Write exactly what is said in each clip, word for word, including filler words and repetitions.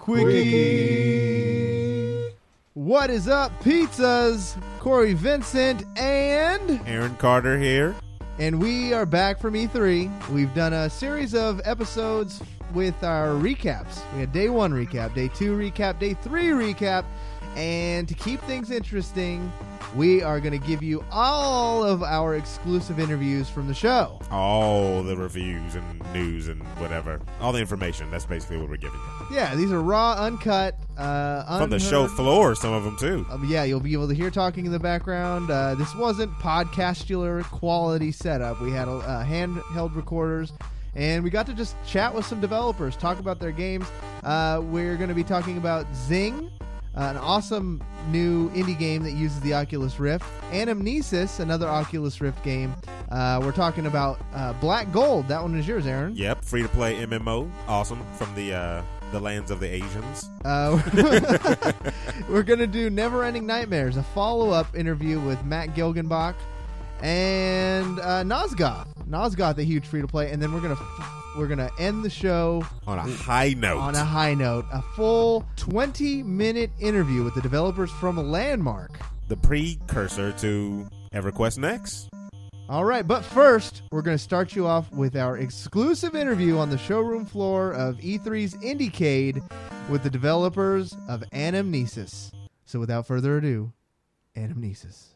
Quickie. What is up, pizzas? Corey Vincent and Aaron Carter here. And we are back from E three. We've done a series of episodes with our recaps. We had day one recap, day two recap, day three recap. And to keep things interesting, we are going to give you all of our exclusive interviews from the show. All the reviews and news and whatever. All the information. That's basically what we're giving you. Yeah, these are raw, uncut. Uh, From the show floor, some of them too. Um, yeah, you'll be able to hear talking in the background. Uh, this wasn't podcastular quality setup. We had uh, handheld recorders. And we got to just chat with some developers, talk about their games. Uh, we're going to be talking about Zing, Uh, an awesome new indie game that uses the Oculus Rift. Anamnesis, another Oculus Rift game. Uh, we're talking about uh, Black Gold. That one is yours, Aaron. Yep, free-to-play M M O. Awesome. From the uh, the lands of the Asians. Uh, we're going to do Neverending Nightmares, a follow-up interview with Matt Gilgenbach and uh, Nosgoth. Nosgoth, a huge free-to-play. And then we're going to... We're going to end the show on a high note. On a high note. A full twenty-minute interview with the developers from Landmark. The precursor to EverQuest Next. All right, but first, we're going to start you off with our exclusive interview on the showroom floor of E three's Indiecade with the developers of Anamnesis. So without further ado, Anamnesis.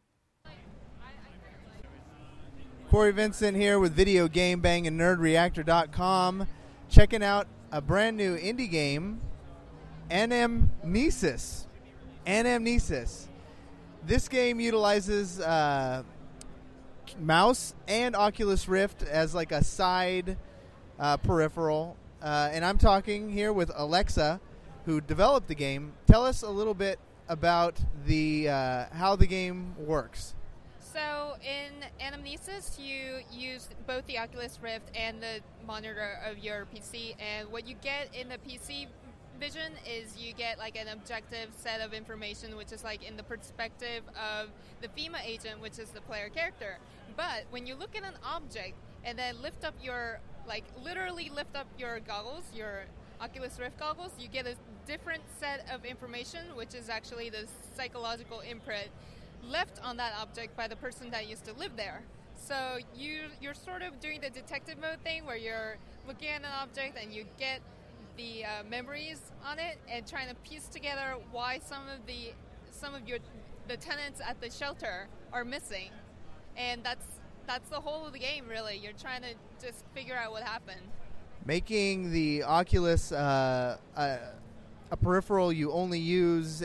Corey Vincent here with Video Game Bang and Nerd Reactor dot com, checking out a brand new indie game, Anamnesis. Anamnesis. This game utilizes uh, mouse and Oculus Rift as like a side uh, peripheral. Uh, and I'm talking here with Alexa, who developed the game. Tell us a little bit about the uh, how the game works. So in Anamnesis, you use both the Oculus Rift and the monitor of your P C, and what you get in the P C vision is you get like an objective set of information, which is like in the perspective of the FEMA agent, which is the player character. But when you look at an object and then lift up your, like literally lift up your goggles, your Oculus Rift goggles, you get a different set of information, which is actually the psychological imprint left on that object by the person that used to live there. So you, you're sort of doing the detective mode thing where you're looking at an object and you get the uh, memories on it and trying to piece together why some of the some of your the tenants at the shelter are missing. And that's that's the whole of the game, really. You're trying to just figure out what happened. Making the Oculus uh, a, a peripheral you only use...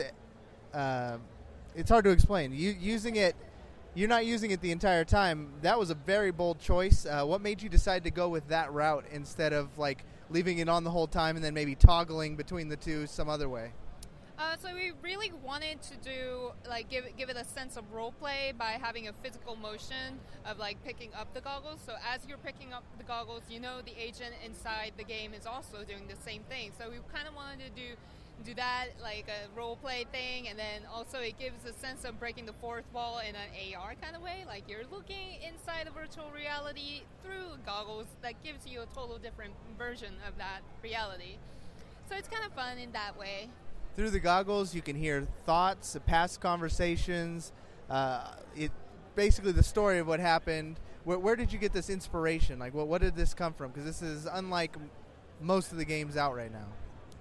Uh, It's hard to explain. You, using it, you're not using it the entire time. That was a very bold choice. Uh, what made you decide to go with that route instead of like leaving it on the whole time and then maybe toggling between the two some other way? Uh, so we really wanted to do like give it, give it a sense of role play by having a physical motion of like picking up the goggles. So as you're picking up the goggles, you know the agent inside the game is also doing the same thing. So we kind of wanted to do. do that like a role play thing, and then also it gives a sense of breaking the fourth wall in an A R kind of way, like you're looking inside a virtual reality through goggles that gives you a total different version of that reality. So it's kind of fun in that way. Through the goggles you can hear thoughts, past conversations, uh, it basically the story of what happened. Where, where did you get this inspiration? Like what, what did this come from? Because this is unlike most of the games out right now.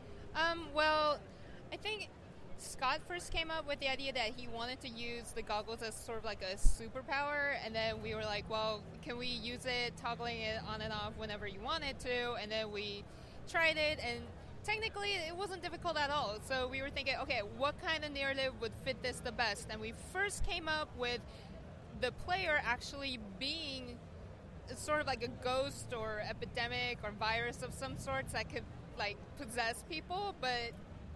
Um, well, I think Scott first came up with the idea that he wanted to use the goggles as sort of like a superpower, and then we were like, well, can we use it, toggling it on and off whenever you wanted to, and then we tried it, and technically it wasn't difficult at all. So we were thinking, okay, what kind of narrative would fit this the best? And we first came up with the player actually being sort of like a ghost or epidemic or virus of some sorts that could like possess people, but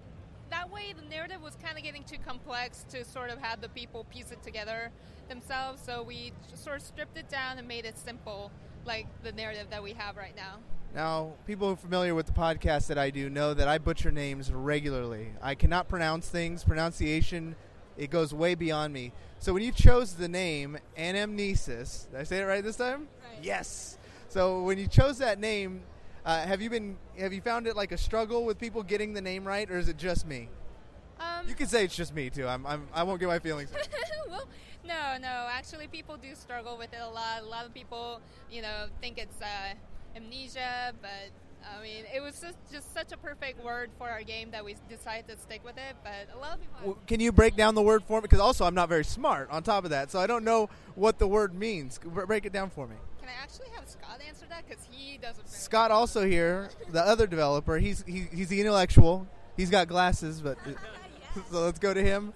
that way the narrative was kind of getting too complex to sort of have the people piece it together themselves, so we sort of stripped it down and made it simple, like the narrative that we have right now. Now, people who are familiar with the podcast that I do know that I butcher names regularly. I cannot pronounce things. Pronunciation, it goes way beyond me. So when you chose the name Anamnesis, did I say it right this time? Right. Yes. So when you chose that name, Uh, have you been? Have you found it like a struggle with people getting the name right, or is it just me? Um, You can say it's just me too. I'm, I'm I won't get my feelings hurt. well, no, no. Actually, people do struggle with it a lot. A lot of people, you know, think it's uh, amnesia, but I mean, it was just, just such a perfect word for our game that we decided to stick with it. But a lot of people. Well, can you break down the word for me? Because also I'm not very smart. On top of that, so I don't know what the word means. B- break it down for me. Can I actually have Scott answer that? Because he doesn't. Very Scott also here, the other developer. He's he, he's the intellectual. He's got glasses, but so let's go to him.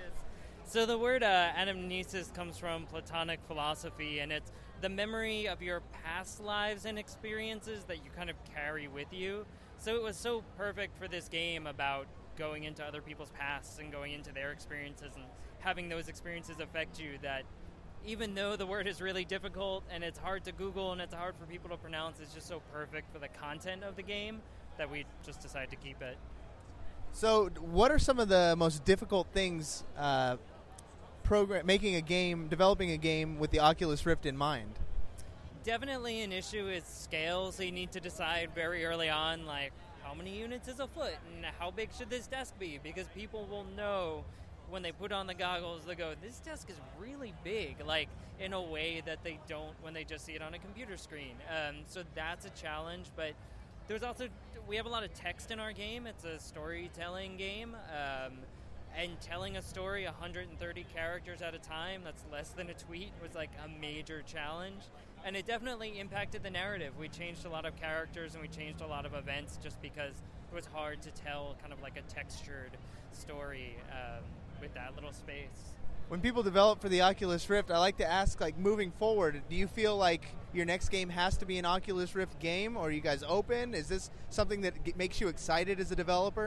So the word uh, anamnesis comes from Platonic philosophy, and it's the memory of your past lives and experiences that you kind of carry with you. So it was so perfect for this game about going into other people's pasts and going into their experiences and having those experiences affect you, that even though the word is really difficult and it's hard to Google and it's hard for people to pronounce, it's just so perfect for the content of the game that we just decided to keep it. So, what are some of the most difficult things uh, program making a game, developing a game with the Oculus Rift in mind? Definitely an issue is scale, so you need to decide very early on, like, how many units is a foot and how big should this desk be, because people will know when they put on the goggles, they go, this desk is really big, like, in a way that they don't when they just see it on a computer screen. Um, so that's a challenge, but there's also, we have a lot of text in our game. It's a storytelling game, um, and telling a story one hundred thirty characters at a time, that's less than a tweet, was like a major challenge. And it definitely impacted the narrative. We changed a lot of characters and we changed a lot of events just because it was hard to tell kind of like a textured story um, with that little space. When people develop for the Oculus Rift, I like to ask, like, moving forward, do you feel like your next game has to be an Oculus Rift game, or are you guys open? Is this something that g- makes you excited as a developer?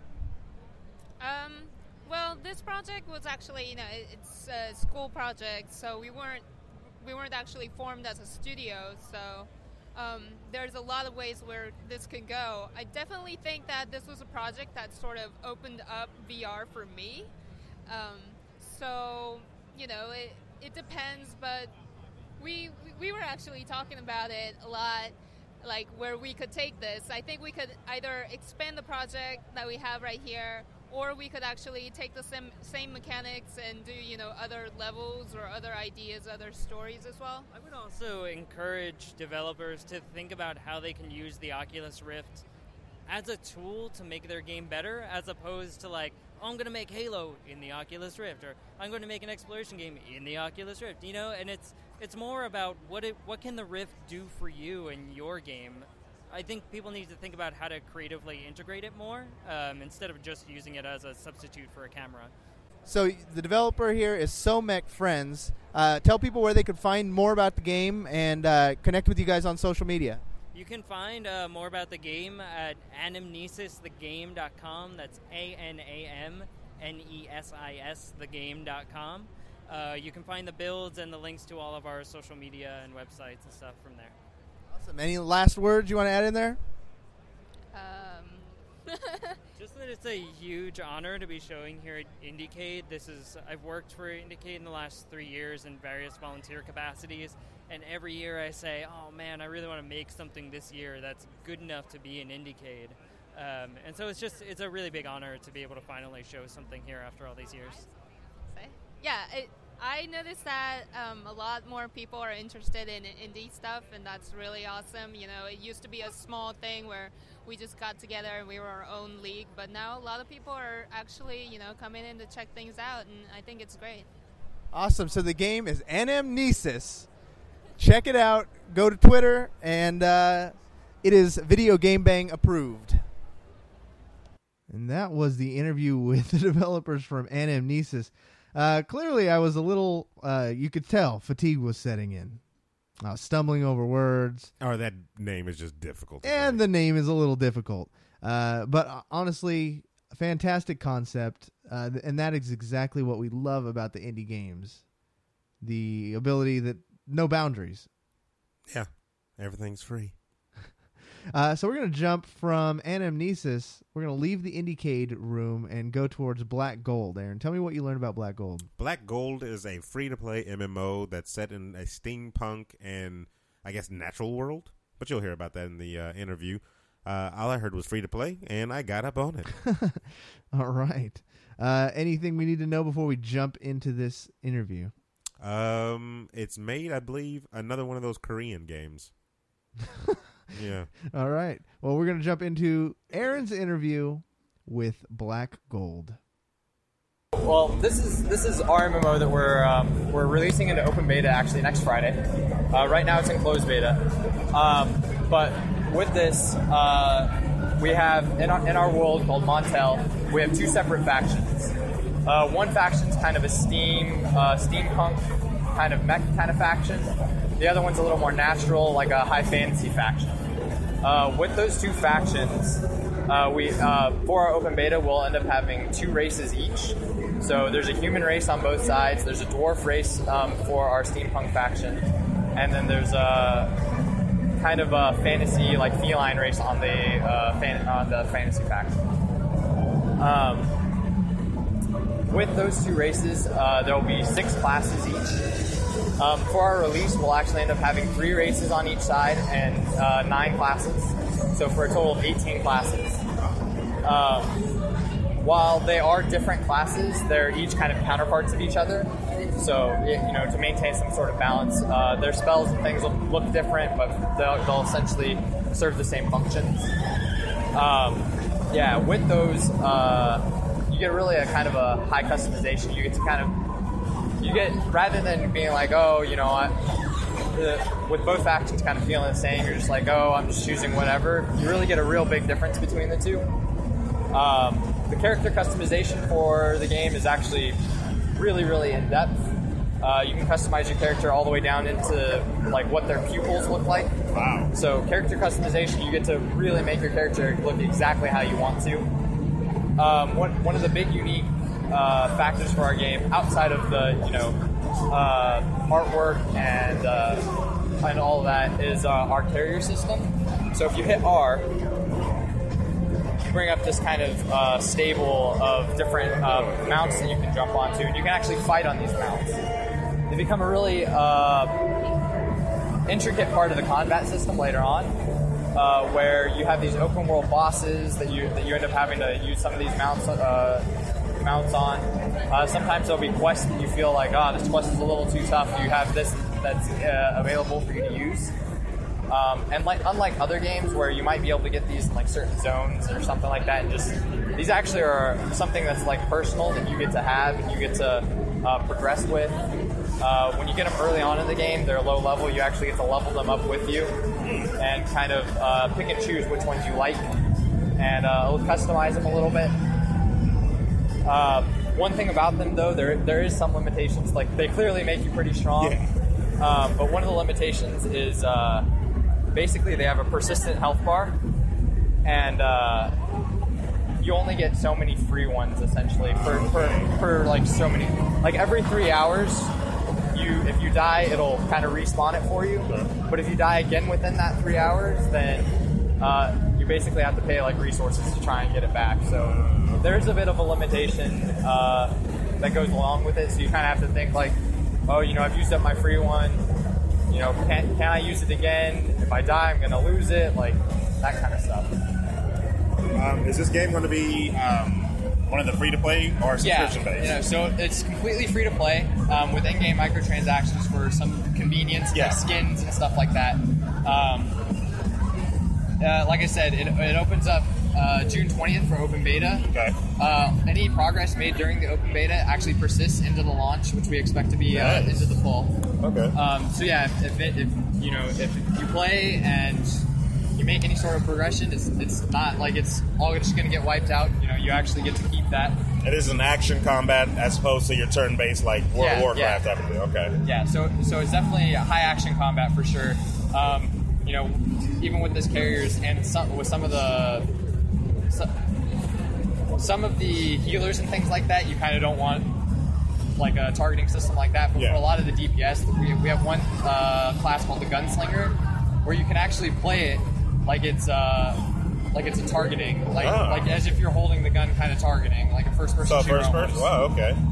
Um, well, this project was actually, you know, it, it's a school project, so we weren't we weren't actually formed as a studio. So um, there's a lot of ways where this could go. I definitely think that this was a project that sort of opened up V R for me. Um, so you know, it it depends, but we we were actually talking about it a lot. Like where we could take this. I think we could either expand the project that we have right here, or we could actually take the same same mechanics and do, you know, other levels or other ideas, other stories as well. I would also encourage developers to think about how they can use the Oculus Rift as a tool to make their game better, as opposed to like, oh, I'm going to make Halo in the Oculus Rift, or I'm going to make an exploration game in the Oculus Rift, you know? And it's it's more about what it, what can the Rift do for you in your game. I think people need to think about how to creatively integrate it more, um, instead of just using it as a substitute for a camera. So the developer here is Somec Friends. Uh, tell people where they could find more about the game and uh, connect with you guys on social media. You can find uh, more about the game at anamnesis the game dot com. That's A N A M N E S I S the game dot com. Uh, you can find the builds and the links to all of our social media and websites and stuff from there. Awesome. Any last words you want to add in there? Um, Just that it's a huge honor to be showing here at IndieCade. This is I've worked for IndieCade in the last three years in various volunteer capacities, and every year I say, oh man, I really want to make something this year that's good enough to be in IndieCade. Um, and so it's just it's a really big honor to be able to finally show something here after all these years. yeah, it, I noticed that um, a lot more people are interested in indie stuff, and that's really awesome. You know, it used to be a small thing where we just got together and we were our own league, but now a lot of people are actually, you know, coming in to check things out, and I think it's great. Awesome. So the game is Anamnesis. Check it out. Go to Twitter, and uh, it is Video Game Bang approved. And that was the interview with the developers from Anamnesis. Uh, clearly, I was a little, uh, you could tell, fatigue was setting in. I was stumbling over words. Or that name is just difficult. to And say. the name is a little difficult. Uh, but uh, honestly, a fantastic concept. Uh, th- and that is exactly what we love about the indie games. The ability that no boundaries. Yeah, everything's free. Uh, so we're going to jump from Anamnesis. We're going to leave the IndieCade room and go towards Black Gold. Aaron, tell me what you learned about Black Gold. Black Gold is a free-to-play M M O that's set in a steampunk and, I guess, natural world. but you'll hear about that in the uh, interview. Uh, all I heard was free to play, and I got up on it. All right. Uh, anything we need to know before we jump into this interview? Um, it's made, I believe, another one of those Korean games. Yeah. All right. Well, we're going to jump into Aaron's interview with Black Gold. Well, this is this is our M M O that we're um, we're releasing into open beta actually next Friday. Uh, right now it's in closed beta, um, but with this, uh, we have in our in our world called Montel, we have two separate factions. Uh, one faction is kind of a steam uh, steampunk kind of mech kind of faction. The other one's a little more natural, like a high fantasy faction. Uh, with those two factions, uh, we uh, for our open beta, we'll end up having two races each. So there's a human race on both sides. There's a dwarf race um, for our steampunk faction, and then there's a kind of a fantasy, like feline race on the uh, fan- on the fantasy faction. Um, with those two races, uh, there will be six classes each. Um, for our release, we'll actually end up having three races on each side and uh, nine classes, so for a total of eighteen classes. Um, While they are different classes, they're each kind of counterparts of each other. So, you know, to maintain some sort of balance, uh, their spells and things will look different, but they'll, they'll essentially serve the same functions. Um, yeah, with those, uh, you get really a kind of a high customization. You get to kind of, you get, rather than being like, oh, you know, I, the, with both factions kind of feeling the same, you're just like, oh, I'm just choosing whatever. You really get a real big difference between the two. Um, the character customization for the game is actually really, really in-depth. Uh, you can customize your character all the way down into like what their pupils look like. Wow. So character customization, you get to really make your character look exactly how you want to. Um, one, one of the big unique uh, factors for our game, outside of the, you know, uh, artwork and, uh, and all of that, is uh, our carrier system. So if you hit R, bring up this kind of uh, stable of different um, mounts that you can jump onto, and you can actually fight on these mounts. They become a really uh, intricate part of the combat system later on, uh, where you have these open world bosses that you that you end up having to use some of these mounts uh, mounts on. Uh, sometimes there'll be quests that you feel like, oh, this quest is a little too tough. You have this that's uh, available for you to use. Um, and like unlike other games where you might be able to get these in like certain zones or something like that, and just these actually are something that's like personal that you get to have and you get to uh, progress with. Uh, when you get them early on in the game, they're low level. You actually get to level them up with you and kind of uh, pick and choose which ones you like, and uh, we'll customize them a little bit. Uh, one thing about them though, there there is some limitations. Like they clearly make you pretty strong, yeah. um, but one of the limitations is. Uh, Basically, they have a persistent health bar, and uh, you only get so many free ones, essentially, for, for, for like so many. Like every three hours, you if you die, it'll kind of respawn it for you. But if you die again within that three hours, then uh, you basically have to pay like resources to try and get it back. So there's a bit of a limitation uh, that goes along with it. So you kind of have to think like, oh, you know, I've used up my free one. You know, can, can I use it again? If I die, I'm going to lose it. Like, that kind of stuff. Um, is this game going to be um, one of the free-to-play or subscription-based? Yeah, you know, so it's completely free-to-play um, with in-game microtransactions for some convenience, yeah. like skins and stuff like that. Um, uh, like I said, it, it opens up uh, June twentieth for open beta. Okay. Uh, any progress made during the open beta actually persists into the launch, which we expect to be uh, Nice. into the fall. Okay. Um, so yeah, if, if, it, if you know if you play and you make any sort of progression, it's it's not like it's all just going to get wiped out. You know, you actually get to keep that. It is an action combat as opposed to your turn-based like World Yeah, of Warcraft yeah. type of thing. Okay. Yeah, so so it's definitely a high action combat for sure. Um, you know, even with this carriers and some, with some of the some, some of the healers and things like that, you kind of don't want like a targeting system like that. But Yeah. for a lot of the D P S, we we have one uh, class called the Gunslinger, where you can actually play it like it's uh, like it's a targeting, like Oh. like as if you're holding the gun, kind of targeting, like a first person So shooter. first person. almost. Wow. Okay.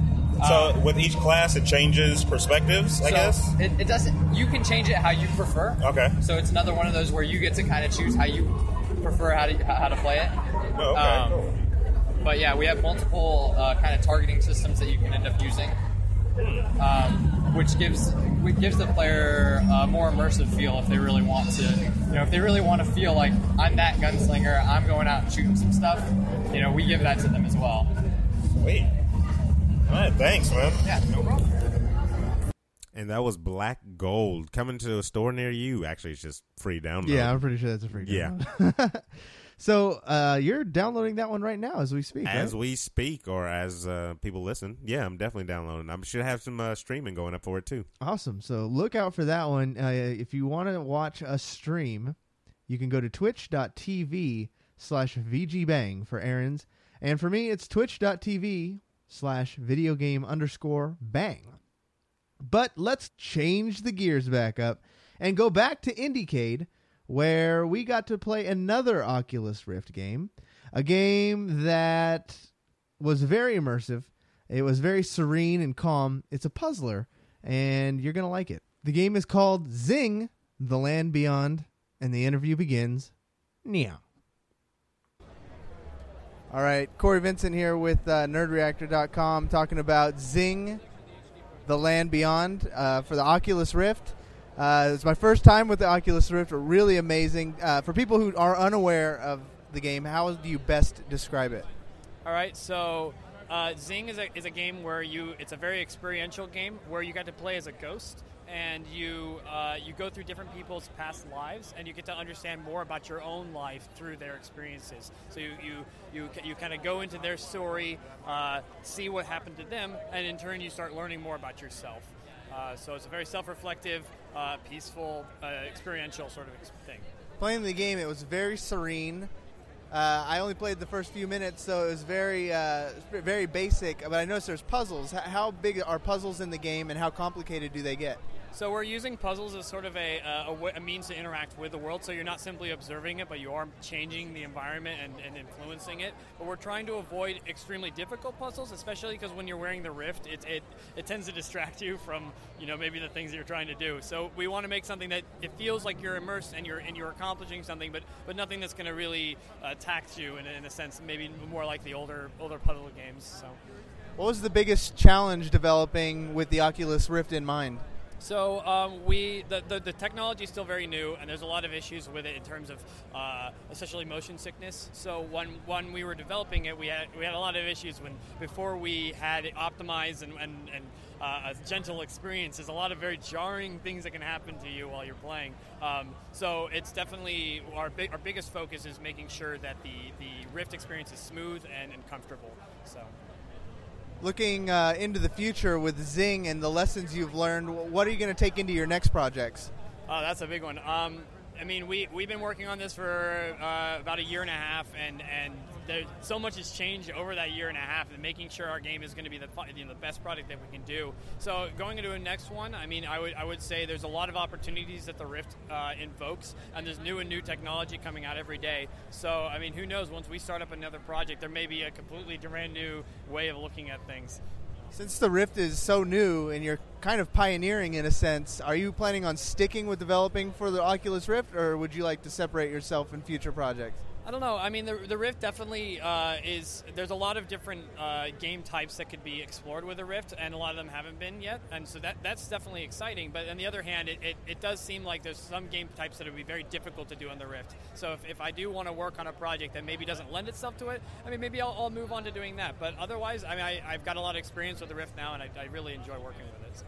So with each class, it changes perspectives, I so guess? It, it doesn't. You can change it how you prefer. Okay. So it's another one of those where you get to kind of choose how you prefer how to how to play it. Oh, okay. Um, cool. But yeah, we have multiple uh, kind of targeting systems that you can end up using, um, which gives which gives the player a more immersive feel if they really want to. You know, if they really want to feel like I'm that gunslinger, I'm going out and shooting some stuff. You know, we give that to them as well. Sweet. All right, thanks, man. Yeah, no problem. And that was Black Gold coming to a store near you. Actually, it's just free download. Yeah, I'm pretty sure that's a free Yeah. download. So uh, you're downloading that one right now as we speak, As right? we speak, or as uh, people listen. Yeah, I'm definitely downloading. I should have some uh, streaming going up for it, too. Awesome. So look out for that one. Uh, if you want to watch a stream, you can go to twitch.tv slash VGBang for Aaron's. And for me, it's twitch.tv slash videogame underscore bang. But let's change the gears back up and go back to Indiecade, where we got to play another Oculus Rift game, a game that was very immersive. It was very serene and calm. It's a puzzler, and you're going to like it. The game is called Zing, The Land Beyond, and the interview begins now. All right, Corey Vincent here with uh, Nerd Reactor dot com talking about Zing, The Land Beyond uh, for the Oculus Rift. Uh, it's my first time with the Oculus Rift. Really amazing. Uh, for people who are unaware of the game, how do you best describe it? All right, so uh, Zing is a, is a game where you, it's a very experiential game where you get to play as a ghost, and you uh, you go through different people's past lives, and you get to understand more about your own life through their experiences. So you you you, you kind of go into their story, uh, see what happened to them, and in turn you start learning more about yourself. Uh, so it's a very self-reflective, uh, peaceful, uh, experiential sort of thing. Playing the game, it was very serene. Uh, I only played the first few minutes, so it was very, uh, very basic. But I noticed there's puzzles. H- how big are puzzles in the game, and how complicated do they get? So we're using puzzles as sort of a, uh, a, w- a means to interact with the world. So you're not simply observing it, but you are changing the environment and, and influencing it. But we're trying to avoid extremely difficult puzzles, especially because when you're wearing the Rift, it, it it tends to distract you from, you know, maybe the things that you're trying to do. So we want to make something that it feels like you're immersed and you're and you're accomplishing something, but but nothing that's going to really uh, tax you in, in a sense. Maybe more like the older older puzzle games. So. What was the biggest challenge developing with the Oculus Rift in mind? So um, we the, the the technology is still very new, and there's a lot of issues with it in terms of uh, especially motion sickness. So when when we were developing it, we had we had a lot of issues when before we had it optimized and and, and uh, a gentle experience. There's a lot of very jarring things that can happen to you while you're playing. Um, so it's definitely our big, our biggest focus is making sure that the the Rift experience is smooth and, and comfortable. So. Looking uh, into the future with Zing and the lessons you've learned, what are you going to take into your next projects? Oh, that's a big one. Um, I mean, we, we've been working on this for uh, about a year and a half, and, and there, so much has changed over that year and a half, and making sure our game is going to be the, you know, the best product that we can do. So going into a next one, I mean, I would I would say there's a lot of opportunities that the Rift uh, invokes, and there's new and new technology coming out every day. So, I mean, who knows, once we start up another project, there may be a completely brand new way of looking at things. Since the Rift is so new and you're kind of pioneering in a sense, are you planning on sticking with developing for the Oculus Rift, or would you like to separate yourself in future projects? I don't know. I mean, the, the Rift definitely uh, is, there's a lot of different uh, game types that could be explored with the Rift, and a lot of them haven't been yet, and so that that's definitely exciting. But on the other hand, it, it, it does seem like there's some game types that would be very difficult to do on the Rift. So if, if I do want to work on a project that maybe doesn't lend itself to it, I mean, maybe I'll, I'll move on to doing that. But otherwise, I mean, I, I've got a lot of experience with the Rift now, and I, I really enjoy working with it. So.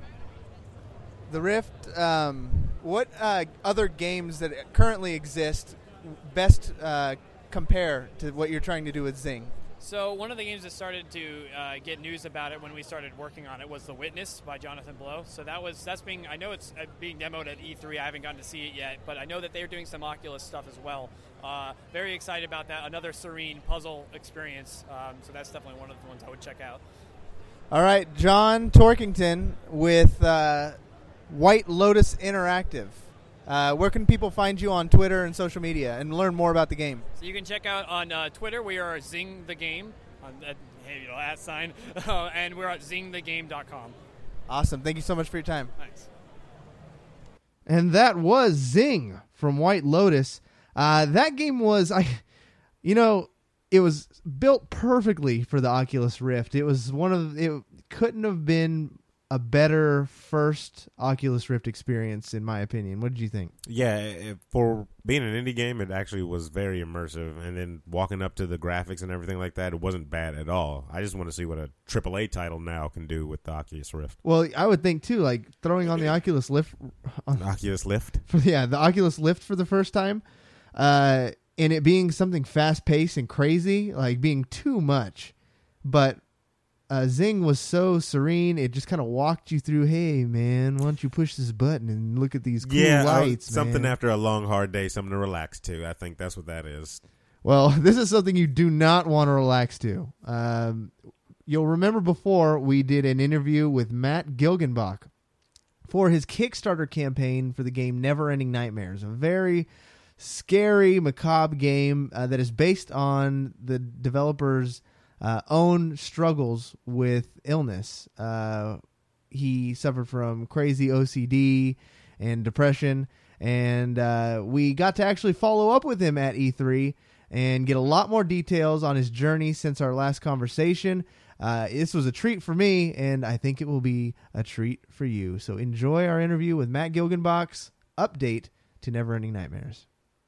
The Rift, um, what uh, other games that currently exist best uh, compare to what you're trying to do with Zing? So one of the games that started to uh, get news about it when we started working on it was The Witness by Jonathan Blow. So that was that's being I know it's uh, being demoed at E three. I haven't gotten to see it yet, but I know that they're doing some Oculus stuff as well. Uh, very excited about that. Another serene puzzle experience. Um, so that's definitely one of the ones I would check out. All right, John Torkington with uh, White Lotus Interactive. Uh, where can people find you on Twitter and social media and learn more about the game? So you can check out on uh, Twitter. We are Zing the Game. on at, you know, at sign, uh, and we're at zing the game dot com. Awesome. Thank you so much for your time. Thanks. And that was Zing from White Lotus. Uh, that game was, I, you know, it was built perfectly for the Oculus Rift. It was one of, it couldn't have been a better first Oculus Rift experience, in my opinion. What did you think? Yeah, it, for being an indie game, it actually was very immersive. And then walking up to the graphics and everything like that, it wasn't bad at all. I just want to see what a triple A title now can do with the Oculus Rift. Well, I would think too, like throwing on the Oculus Lift, on, Oculus Lift, for, yeah, the Oculus Lift for the first time, uh, and it being something fast paced and crazy, like being too much, but. Uh, Zing was so serene. It just kind of walked you through. Hey, man, why don't you push this button and look at these cool yeah, lights, uh, something man. after a long, hard day, something to relax to. I think that's what that is. Well, this is something you do not want to relax to. Um, you'll remember before we did an interview with Matt Gilgenbach for his Kickstarter campaign for the game Neverending Nightmares, a very scary, macabre game uh, that is based on the developer's Uh, own struggles with illness. Uh, he suffered from crazy O C D and depression, and uh, we got to actually follow up with him at E three and get a lot more details on his journey since our last conversation. Uh, this was a treat for me, and I think it will be a treat for you. So enjoy our interview with Matt Gilgenbach's update to Neverending Nightmares.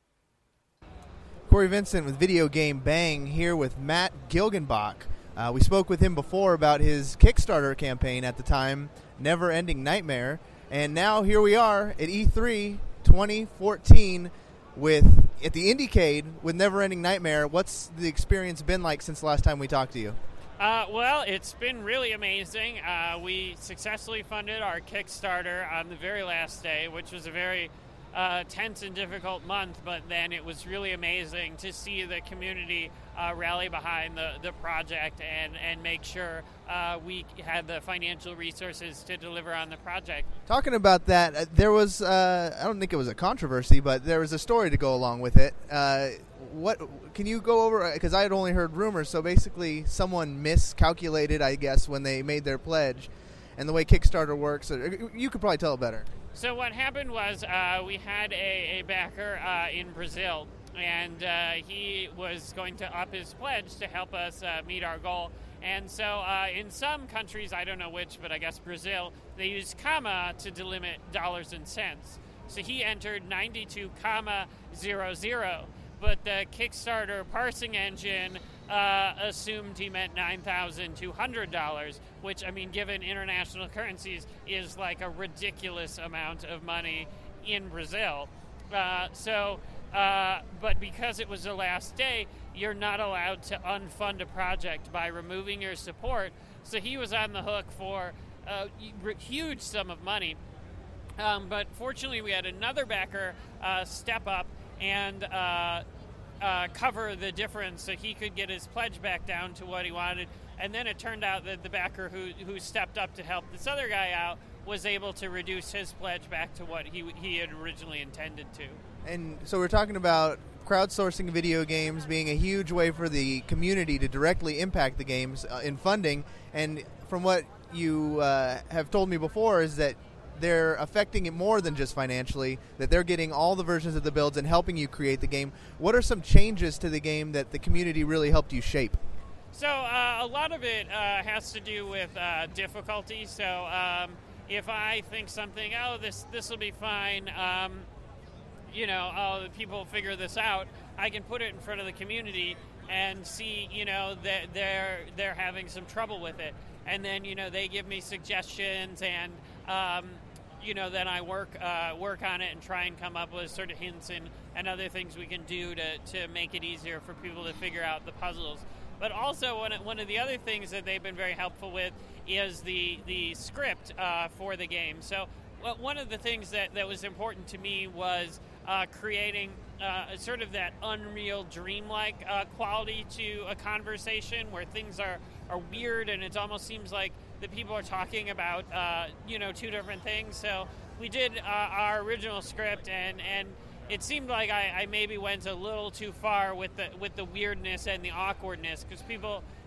Corey Vincent with Video Game Bang here with Matt Gilgenbach. Uh, we spoke with him before about his Kickstarter campaign at the time, Neverending Nightmare, and now here we are at E three twenty fourteen with at the Indiecade with Neverending Nightmare. What's the experience been like since the last time we talked to you? Uh, well, it's been really amazing. Uh, we successfully funded our Kickstarter on the very last day, which was a very Uh, tense and difficult month, but then it was really amazing to see the community uh, rally behind the, the project and, and make sure uh, we had the financial resources to deliver on the project. Talking about that, uh, there was, uh, I don't think it was a controversy, but there was a story to go along with it. Uh, what can you go over, because I had only heard rumors, so basically someone miscalculated, I guess, when they made their pledge, and the way Kickstarter works, you could probably tell it better. So what happened was uh, we had a, a backer uh, in Brazil, and uh, he was going to up his pledge to help us uh, meet our goal. And so uh, in some countries, I don't know which, but I guess Brazil, they use comma to delimit dollars and cents. So he entered ninety-two comma zero zero, but the Kickstarter parsing engine uh, assumed he meant nine thousand two hundred dollars, which, I mean, given international currencies, is like a ridiculous amount of money in Brazil. Uh, so, uh, but because it was the last day, you're not allowed to unfund a project by removing your support. So he was on the hook for a huge sum of money. Um, but fortunately, we had another backer uh, step up and uh, uh, cover the difference so he could get his pledge back down to what he wanted. And then it turned out that the backer who, who stepped up to help this other guy out was able to reduce his pledge back to what he he had originally intended to. And so we're talking about crowdsourcing video games being a huge way for the community to directly impact the games uh, in funding. And from what you uh, have told me before is that they're affecting it more than just financially, that they're getting all the versions of the builds and helping you create the game. What are some changes to the game that the community really helped you shape? So uh, a lot of it uh, has to do with uh, difficulty. So um, if I think something, oh, this this will be fine, um, you know, oh, people figure this out, I can put it in front of the community and see, you know, that they're they're having some trouble with it, and then, you know, they give me suggestions, and um, you know, then I work uh, work on it and try and come up with sort of hints and, and other things we can do to, to make it easier for people to figure out the puzzles. But also, one of, one of the other things that they've been very helpful with is the the script uh, for the game. So well, one of the things that, that was important to me was uh, creating uh, sort of that unreal, dreamlike uh, quality to a conversation where things are, are weird and it almost seems like the people are talking about, uh, you know, two different things. So we did uh, our original script, and, and it seemed like I, I maybe went a little too far with the with the weirdness and the awkwardness, because people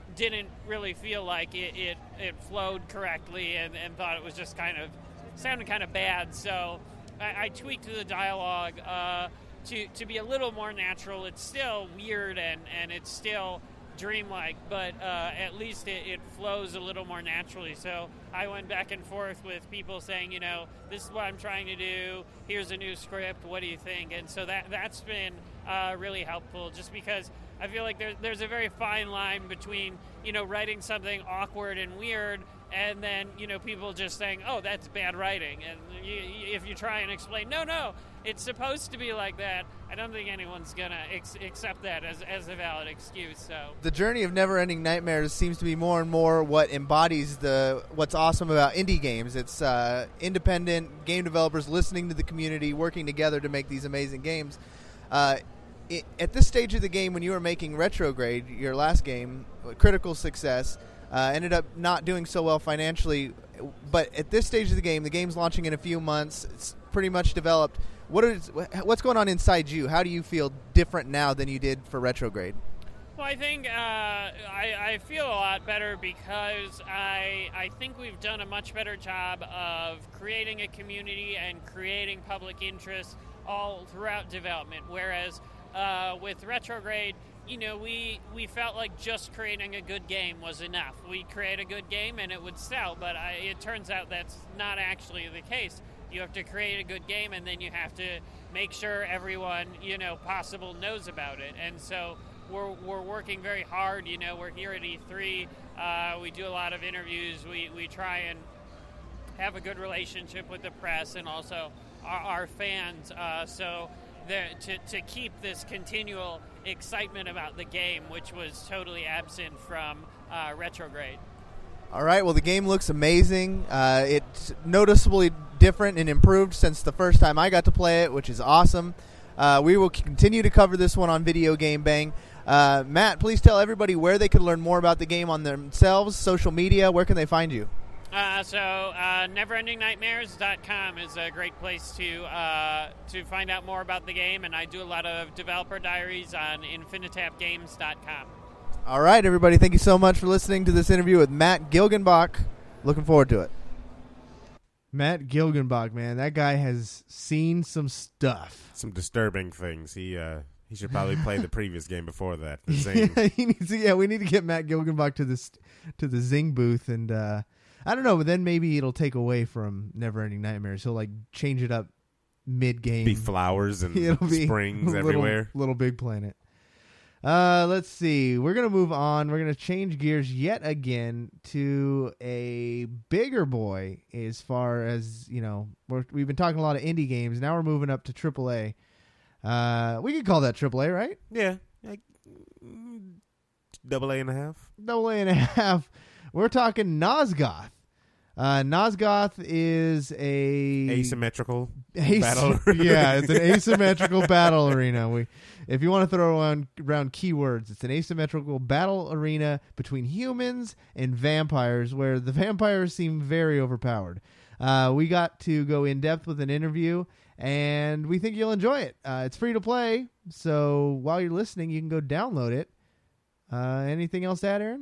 didn't really feel like it, it, it flowed correctly and, and thought it was just kind of sounded kind of bad. So I, I tweaked the dialogue uh, to to be a little more natural. It's still weird and, and it's still dreamlike, but uh, at least it, it flows a little more naturally. So I went back and forth with people saying, you know, this is what I'm trying to do. Here's a new script. What do you think? And so that that's been uh, really helpful, just because I feel like there, there's a very fine line between, you know, writing something awkward and weird and then, you know, people just saying, oh, that's bad writing. And you, if you try and explain, no, no, it's supposed to be like that, I don't think anyone's going to ex- accept that as, as a valid excuse. So the journey of Never-Ending Nightmares seems to be more and more what embodies the what's awesome about indie games. It's uh, independent game developers listening to the community, working together to make these amazing games. Uh, it, at this stage of the game, when you were making Retrograde, your last game, critical success, uh, ended up not doing so well financially. But at this stage of the game, the game's launching in a few months. It's pretty much developed. What is what's going on inside you? How do you feel different now than you did for Retrograde? Well, I think uh, I, I feel a lot better because I I think we've done a much better job of creating a community and creating public interest all throughout development. Whereas uh, with Retrograde, you know, we we felt like just creating a good game was enough. We'd create a good game and it would sell, but I, it turns out that's not actually the case. You have to create a good game, and then you have to make sure everyone, you know, possible knows about it. And so we're we're working very hard. You know, we're here at E three. Uh, we do a lot of interviews. We we try and have a good relationship with the press and also our, our fans. Uh, so there, to to keep this continual excitement about the game, which was totally absent from uh, Retrograde. All right, well, the game looks amazing. Uh, it's noticeably different and improved since the first time I got to play it, which is awesome. Uh, we will continue to cover this one on Video Game Bang. Uh, Matt, please tell everybody where they can learn more about the game on themselves, social media. Where can they find you? Uh, so uh, never ending nightmares dot com is a great place to uh, to find out more about the game, and I do a lot of developer diaries on infinitap games dot com. All right, everybody, thank you so much for listening to this interview with Matt Gilgenbach. Looking forward to it. Matt Gilgenbach, man, that guy has seen some stuff. Some disturbing things. He uh, he should probably play the previous game before that. The Zing. yeah, he needs to, yeah, we need to get Matt Gilgenbach to this to the Zing booth, and uh, I don't know, but then maybe it'll take away from Never-Ending Nightmares. He'll like change it up mid game. Be flowers and It'll be springs little, everywhere. Little Big Planet. Uh, let's see. We're going to move on. We're going to change gears yet again to a bigger boy as far as, you know, we're, we've been talking a lot of indie games. Now we're moving up to triple A. Uh, we could call that triple A, right? Yeah. Like, mm, double A and a half. Double A and a half. We're talking Nosgoth. Uh, Nosgoth is a asymmetrical As- battle arena. Yeah, it's an asymmetrical battle arena. We, if you want to throw around, around keywords, it's an asymmetrical battle arena between humans and vampires, where the vampires seem very overpowered. Uh, we got to go in depth with an interview, and we think you'll enjoy it. Uh, it's free to play, so while you're listening, you can go download it. Uh, anything else to add, Aaron?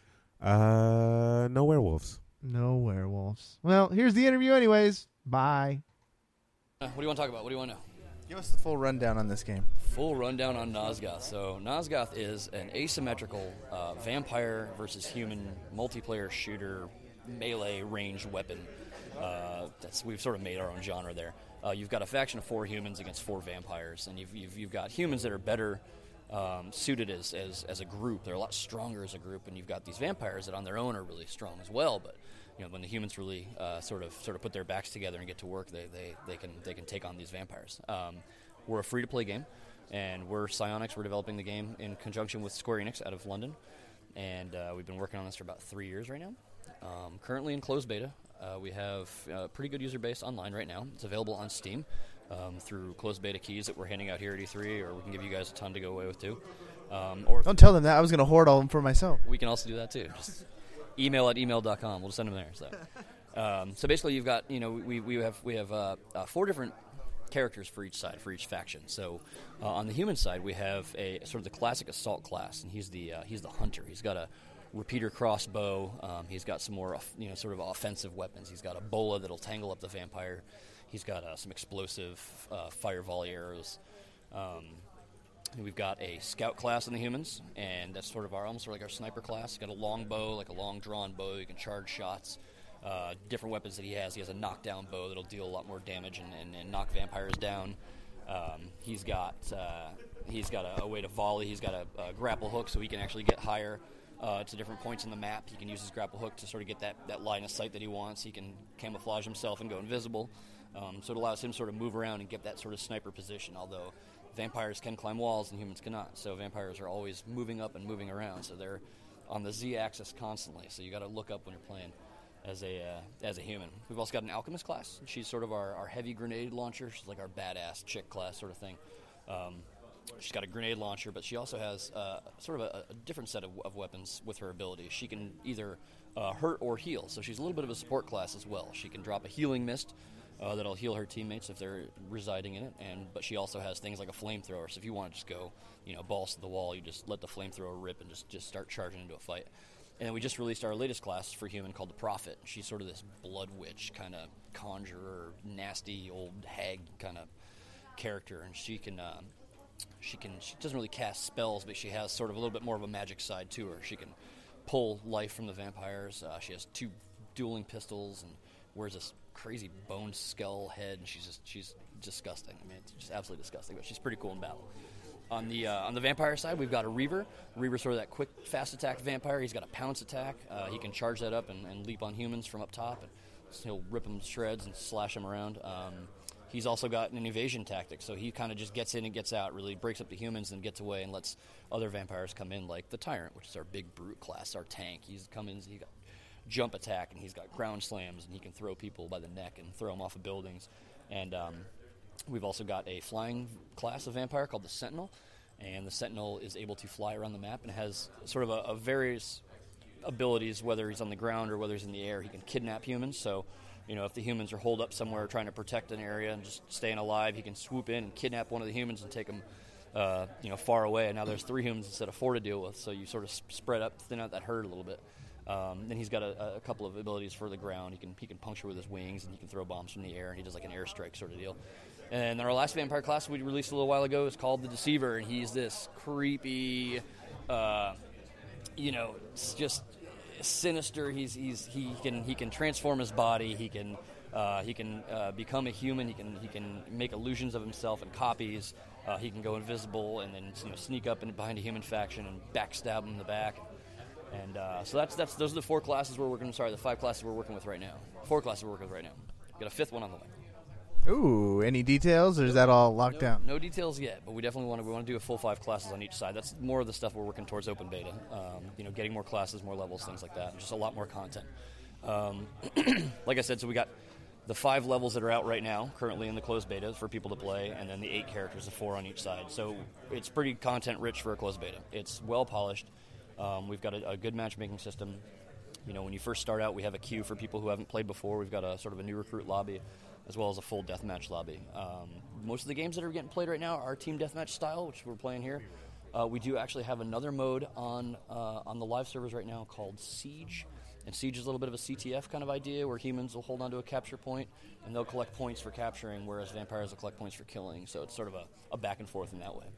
Uh, no werewolves. No werewolves. Well, here's the interview anyways. Bye. Uh, what do you want to talk about? What do you want to know? Give us the full rundown on this game. Full rundown on Nosgoth. So Nosgoth is an asymmetrical uh, vampire versus human multiplayer shooter melee ranged weapon. Uh, that's we've sort of made our own genre there. Uh, you've got a faction of four humans against four vampires, and you've you've, you've got humans that are better um, suited as, as as a group. They're a lot stronger as a group, and you've got these vampires that on their own are really strong as well. But you know, when the humans really uh, sort of sort of put their backs together and get to work, they they, they can they can take on these vampires. Um, we're a free to play game, and we're Psyonix. We're developing the game in conjunction with Square Enix out of London, and uh, we've been working on this for about three years right now. Um, currently in closed beta. Uh, we have a pretty good user base online right now. It's available on Steam um, through closed beta keys that we're handing out here at E three, or we can give you guys a ton to go away with too. Um, or Don't tell them that. I was going to hoard all of them for myself. We can also do that too. Just email at email dot com. We'll just send them there. So, um, so basically, you've got you know we we have we have uh, uh, four different characters for each side, for each faction. So uh, on the human side, we have a sort of the classic assault class, and he's the uh, he's the hunter. He's got a repeater crossbow. Um, he's got some more, you know, sort of offensive weapons. He's got a bola that'll tangle up the vampire. He's got uh, some explosive uh, fire volley arrows. Um, we've got a scout class in the humans, and that's sort of our almost sort of like our sniper class. He's got a long bow, like a long drawn bow. You can charge shots. Uh, different weapons that he has. He has a knockdown bow that'll deal a lot more damage and, and, and knock vampires down. Um, he's got uh, he's got a, a way to volley. He's got a, a grapple hook, so he can actually get higher uh, to different points in the map. He can use his grapple hook to sort of get that, that line of sight that he wants. He can camouflage himself and go invisible. Um, so it allows him to sort of move around and get that sort of sniper position, although vampires can climb walls and humans cannot. So vampires are always moving up and moving around. So they're on the Z-axis constantly. So you got to look up when you're playing as a uh, as a human. We've also got an alchemist class. She's sort of our, our heavy grenade launcher. She's like our badass chick class sort of thing. Um, she's got a grenade launcher, but she also has uh, sort of a, a different set of, of weapons with her ability. She can either uh, hurt or heal, so she's a little bit of a support class as well. She can drop a healing mist uh, that'll heal her teammates if they're residing in it, and but she also has things like a flamethrower. So if you want to just go, you know, balls to the wall, you just let the flamethrower rip and just, just start charging into a fight. And then we just released our latest class for human called the Prophet. She's sort of this blood witch kind of conjurer, nasty old hag kind of character, and she can uh, she can she doesn't really cast spells, but she has sort of a little bit more of a magic side to her. She can pull life from the vampires. Uh, she has two dueling pistols and wears this crazy bone skull head, and she's just she's disgusting. I mean, it's just absolutely disgusting, but she's pretty cool in battle. On the uh, on the vampire side, we've got a Reaver. Reaver's sort of that quick, fast attack vampire. He's got a pounce attack. Uh, he can charge that up and, and leap on humans from up top, and he'll rip them to shreds and slash them around. Um, he's also got an evasion tactic, so he kind of just gets in and gets out, really breaks up the humans and gets away and lets other vampires come in, like the Tyrant, which is our big brute class, our tank. He's come in, he's got jump attack, and he's got ground slams, and he can throw people by the neck and throw them off of buildings. And um, we've also got a flying class of vampire called the Sentinel, and the Sentinel is able to fly around the map and has sort of a, a various abilities, whether he's on the ground or whether he's in the air. He can kidnap humans, so you know if the humans are holed up somewhere trying to protect an area and just staying alive, he can swoop in and kidnap one of the humans and take them uh, you know, far away. And now there's three humans instead of four to deal with, so you sort of spread up, thin out that herd a little bit. Um, then he's got a, a couple of abilities for the ground. He can he can puncture with his wings, and he can throw bombs from the air, and he does like an airstrike sort of deal. And then our last vampire class we released a little while ago is called the Deceiver, and he's this creepy, uh, you know, just sinister. He's he's he can he can transform his body. He can uh, he can uh, become a human. He can he can make illusions of himself and copies. Uh, he can go invisible and then you know sneak up and behind a human faction and backstab him in the back. And uh, so that's that's those are the four classes we're working. Sorry, the five classes we're working with right now. Four classes we're working with right now. We've got a fifth one on the way. Ooh, any details, or is that all locked no, down? No details yet, but we definitely want to we want to do a full five classes on each side. That's more of the stuff we're working towards open beta. Um, you know, getting more classes, more levels, things like that. Just a lot more content. Um, like I said, so we got the five levels that are out right now, currently in the closed beta for people to play, and then the eight characters, the four on each side. So it's pretty content rich for a closed beta. It's well polished. Um, we've got a, a good matchmaking system. You know, when you first start out, we have a queue for people who haven't played before. We've got a sort of a new recruit lobby, as well as a full deathmatch lobby. Um, most of the games that are getting played right now are team deathmatch style, which we're playing here. Uh, we do actually have another mode on uh, on the live servers right now called Siege. And Siege is a little bit of a C T F kind of idea where humans will hold onto a capture point and they'll collect points for capturing, whereas vampires will collect points for killing. So it's sort of a, a back and forth in that way.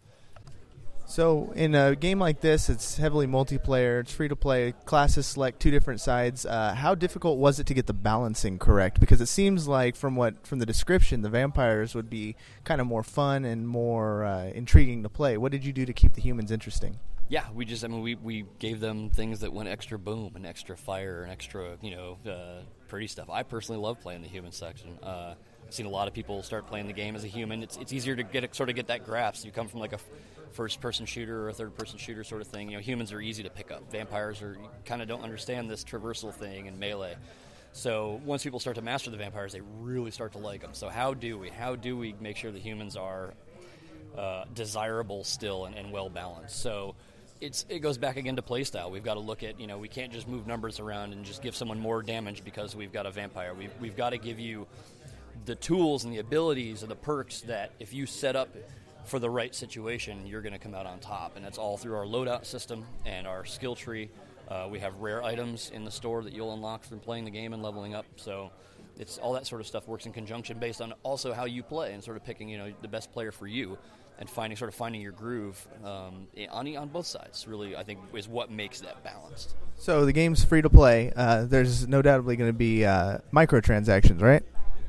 So in a game like this, it's heavily multiplayer, it's free to play, classes select two different sides. Uh, how difficult was it to get the balancing correct? Because it seems like from what from the description, the vampires would be kind of more fun and more uh, intriguing to play. What did you do to keep the humans interesting? Yeah, we just, I mean, we, we gave them things that went extra boom and extra fire and extra, you know, uh, pretty stuff. I personally love playing the human section. Uh, I've seen a lot of people start playing the game as a human. It's it's easier to get sort of get that grasp. You come from like a first-person shooter or a third-person shooter sort of thing. You know, humans are easy to pick up. Vampires are, you kind of don't understand this traversal thing and melee. So once people start to master the vampires, they really start to like them. So how do we? How do we make sure the humans are uh, desirable still and, and well-balanced? So it's it goes back again to playstyle. We've got to look at, you know, we can't just move numbers around and just give someone more damage because we've got a vampire. We've, we've got to give you the tools and the abilities and the perks that if you set up for the right situation, you're going to come out on top. And that's all through our loadout system and our skill tree. Uh, we have rare items in the store that you'll unlock from playing the game and leveling up. So it's all that sort of stuff works in conjunction based on also how you play and sort of picking, you know, the best player for you and finding sort of finding your groove um, on on both sides. Really, I think is what makes that balanced. So the game's free to play. Uh, there's no doubtably going to be uh, microtransactions, right?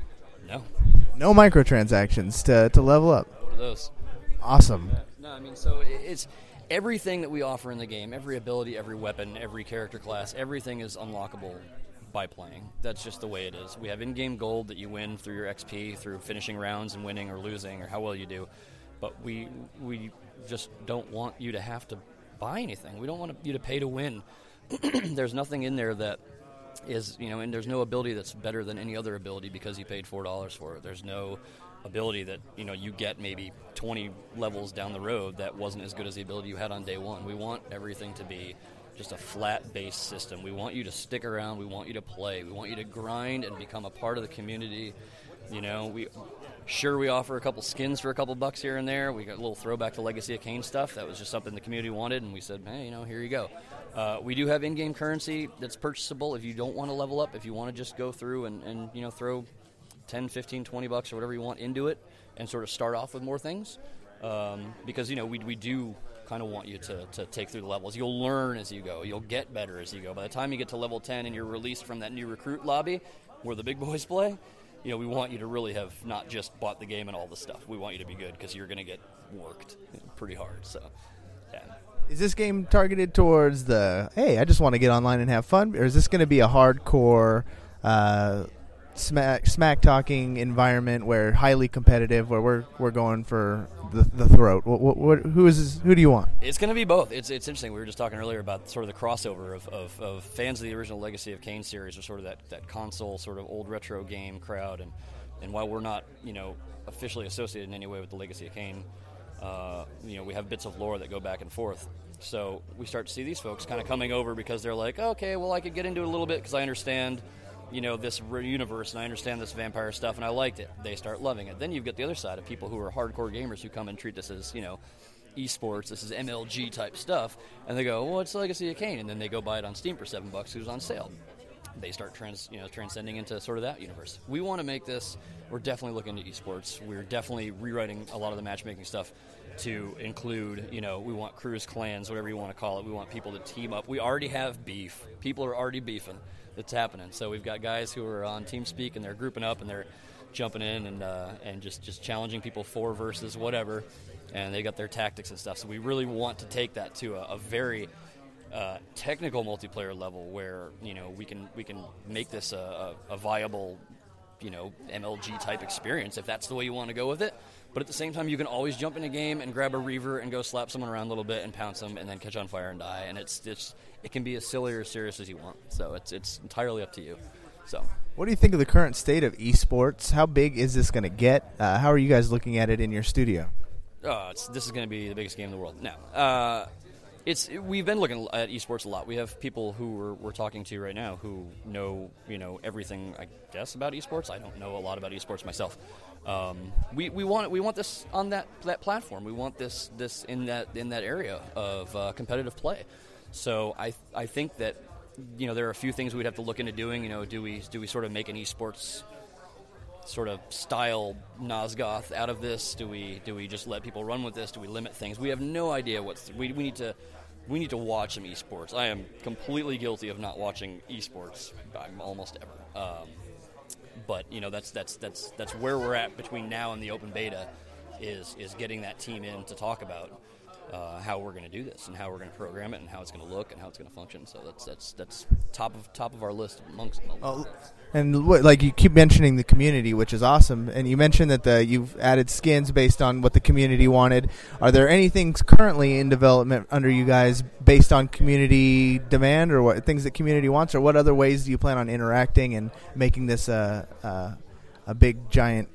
No. No microtransactions to to level up. What are those? Awesome. Yeah. No, I mean, so it's everything that we offer in the game, every ability, every weapon, every character class, everything is unlockable by playing. That's just the way it is. We have in-game gold that you win through your X P, through finishing rounds and winning or losing or how well you do. But we we just don't want you to have to buy anything. We don't want you to pay to win. There's nothing in there that is, you know, and there's no ability that's better than any other ability because you paid four dollars for it. There's no ability that, you know, you get maybe twenty levels down the road that wasn't as good as the ability you had on day one. We want everything to be just a flat-based system. We want you to stick around. We want you to play. We want you to grind and become a part of the community. You know, we sure we offer a couple skins for a couple bucks here and there. We got a little throwback to Legacy of Kain stuff. That was just something the community wanted, and we said, hey, you know, here you go. Uh, we do have in-game currency that's purchasable if you don't want to level up, if you want to just go through and, and you know, throw ten, fifteen, twenty bucks or whatever you want into it and sort of start off with more things. Um, because, you know, we we do kind of want you to, to take through the levels. You'll learn as you go. You'll get better as you go. By the time you get to level ten and you're released from that new recruit lobby where the big boys play, you know, we want you to really have not just bought the game and all the stuff. We want you to be good because you're going to get worked pretty hard. So, yeah. Is this game targeted towards the, hey, I just want to get online and have fun? Or is this going to be a hardcore uh, smack smack talking environment where highly competitive, where we're we're going for the, the throat? What, what, what, who is this, who do you want? It's going to be both. It's it's interesting. We were just talking earlier about sort of the crossover of, of, of fans of the original Legacy of Kain series, or sort of that, that console sort of old retro game crowd. And, and while we're not, you know, officially associated in any way with the Legacy of Kain, uh, you know, we have bits of lore that go back and forth. So we start to see these folks kind of coming over because they're like, okay, well, I could get into it a little bit because I understand, you know, this universe and I understand this vampire stuff and I liked it. They start loving it. Then you've got the other side of people who are hardcore gamers who come and treat this as, you know, esports, this is M L G type stuff, and they go, well, it's Legacy of Kain, and then they go buy it on Steam for seven bucks. It was on sale. They start trans, you know, transcending into sort of that universe. We want to make this. We're definitely looking at esports. We're definitely rewriting a lot of the matchmaking stuff to include, you know, we want crews, clans, whatever you want to call it. We want people to team up. We already have beef. People are already beefing. It's happening. So we've got guys who are on TeamSpeak and they're grouping up and they're jumping in and uh, and just, just challenging people four versus whatever. And they got their tactics and stuff. So we really want to take that to a, a very uh, technical multiplayer level where, you know, we can we can make this a, a, a viable, you know, M L G type experience if that's the way you want to go with it. But at the same time, you can always jump in a game and grab a Reaver and go slap someone around a little bit and pounce them and then catch on fire and die. And it's it's it can be as silly or serious as you want. So it's it's entirely up to you. So, what do you think of the current state of esports? How big is this going to get? Uh, how are you guys looking at it in your studio? Oh, it's, this is going to be the biggest game in the world. Now, uh, it's we've been looking at esports a lot. We have people who we're, we're talking to right now who know you know everything, I guess, about esports. I don't know a lot about esports myself. Um, we we want we want this on that that platform. We want this this in that in that area of uh, competitive play. So I I think that you know there are a few things we'd have to look into doing. You know, do we do we sort of make an esports sort of style Nosgoth out of this? Do we do we just let people run with this? Do we limit things? We have no idea what's we we need to we need to watch some esports. I am completely guilty of not watching esports almost ever. Um, But you know that's that's that's that's where we're at between now and the open beta, is is getting that team in to talk about uh, how we're going to do this and how we're going to program it and how it's going to look and how it's going to function. So that's that's that's top of top of our list amongst. amongst oh, and what, like you keep mentioning the community, which is awesome. And you mentioned that the you've added skins based on what the community wanted. Are there any things currently in development under you guys based on community demand or what things that community wants, or what other ways do you plan on interacting and making this a a, a big giant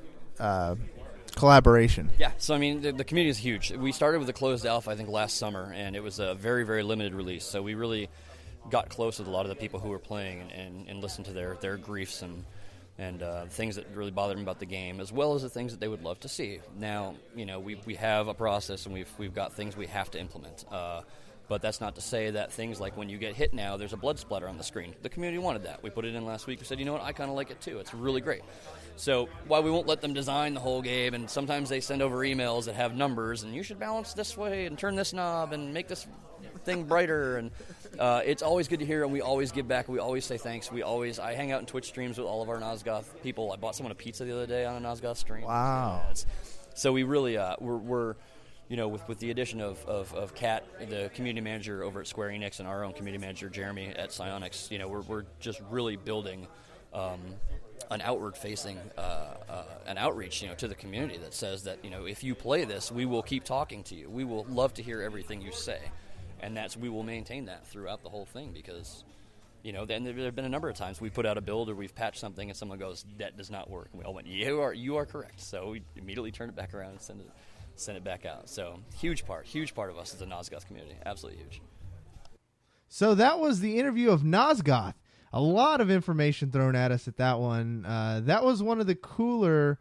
uh, collaboration? Yeah, so I mean the, the community is huge. We started with a closed alpha I think last summer, and it was a very very limited release. So we really got close with a lot of the people who were playing and, and, and listened to their, their griefs and and uh, things that really bothered them about the game, as well as the things that they would love to see. Now, you know, we we have a process and we've we've got things we have to implement. Uh, But that's not to say that things like when you get hit now, there's a blood splatter on the screen. The community wanted that. We put it in last week. We said, you know what, I kind of like it too. It's really great. So while we won't let them design the whole game, and sometimes they send over emails that have numbers, and you should balance this way and turn this knob and make this thing brighter, and uh, it's always good to hear, and we always give back. We always say thanks. We always I hang out in Twitch streams with all of our Nosgoth people. I bought someone a pizza the other day on a Nosgoth stream. Wow. Yeah, it's, so we really uh, we're, we're you know with, with the addition of, of, of Kat, the community manager over at Square Enix, and our own community manager Jeremy at Psyonix, you know we're we're just really building um, an outward-facing uh, uh, an outreach, you know, to the community that says that, you know, if you play this, we will keep talking to you. We will love to hear everything you say, and that's we will maintain that throughout the whole thing because, you know, then there have been a number of times we put out a build or we've patched something and someone goes, that does not work, and we all went, you are you are correct. So we immediately turn it back around and send it send it back out. So huge part, huge part of us is the Nosgoth community, absolutely huge. So that was the interview of Nosgoth. A lot of information thrown at us at that one. Uh, that was one of the cooler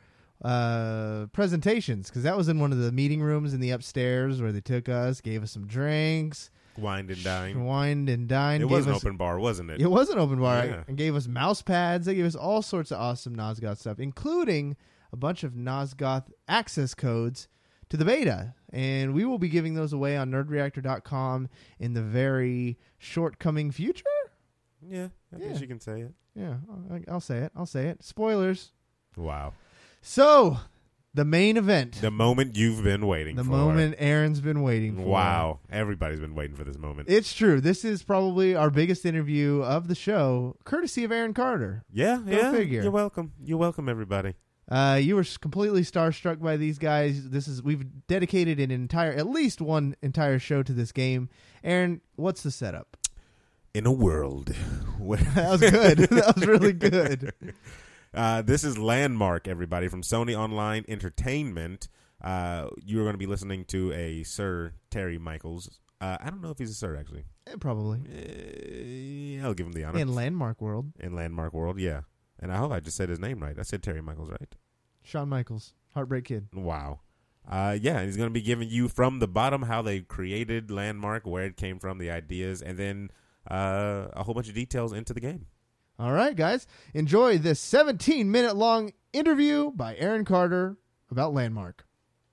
uh, presentations because that was in one of the meeting rooms in the upstairs where they took us, gave us some drinks. Wined and dined. Wined and dined. It was an us, open bar, wasn't it? It was an open bar. Yeah. And gave us mouse pads. They gave us all sorts of awesome Nosgoth stuff, including a bunch of Nosgoth access codes to the beta. And we will be giving those away on nerd reactor dot com in the very short-coming future. Yeah, I yeah. guess you can say it. Yeah, I'll say it. I'll say it. Spoilers. Wow. So, the main event. The moment you've been waiting the for. The moment Aaron's been waiting for. Wow. Everybody's been waiting for this moment. It's true. This is probably our biggest interview of the show, courtesy of Aaron Carter. Yeah, Go yeah. figure. You're welcome. You're welcome, everybody. Uh, you were completely starstruck by these guys. This is we've dedicated an entire, at least one entire show to this game. Aaron, what's the setup? In a world where that was good. That was really good. Uh, this is Landmark, everybody, from Sony Online Entertainment. Uh, you're going to be listening to a Sir Terry Michaels. Uh, I don't know if he's a Sir, actually. Eh, probably. Uh, I'll give him the honor. In Landmark World. In Landmark World, yeah. And I hope I just said his name right. I said Terry Michaels, right? Shawn Michaels, Heartbreak Kid. Wow. Uh, yeah, and he's going to be giving you from the bottom how they created Landmark, where it came from, the ideas, and then uh, a whole bunch of details into the game. All right, guys. Enjoy this seventeen-minute long interview by Aaron Carter about Landmark.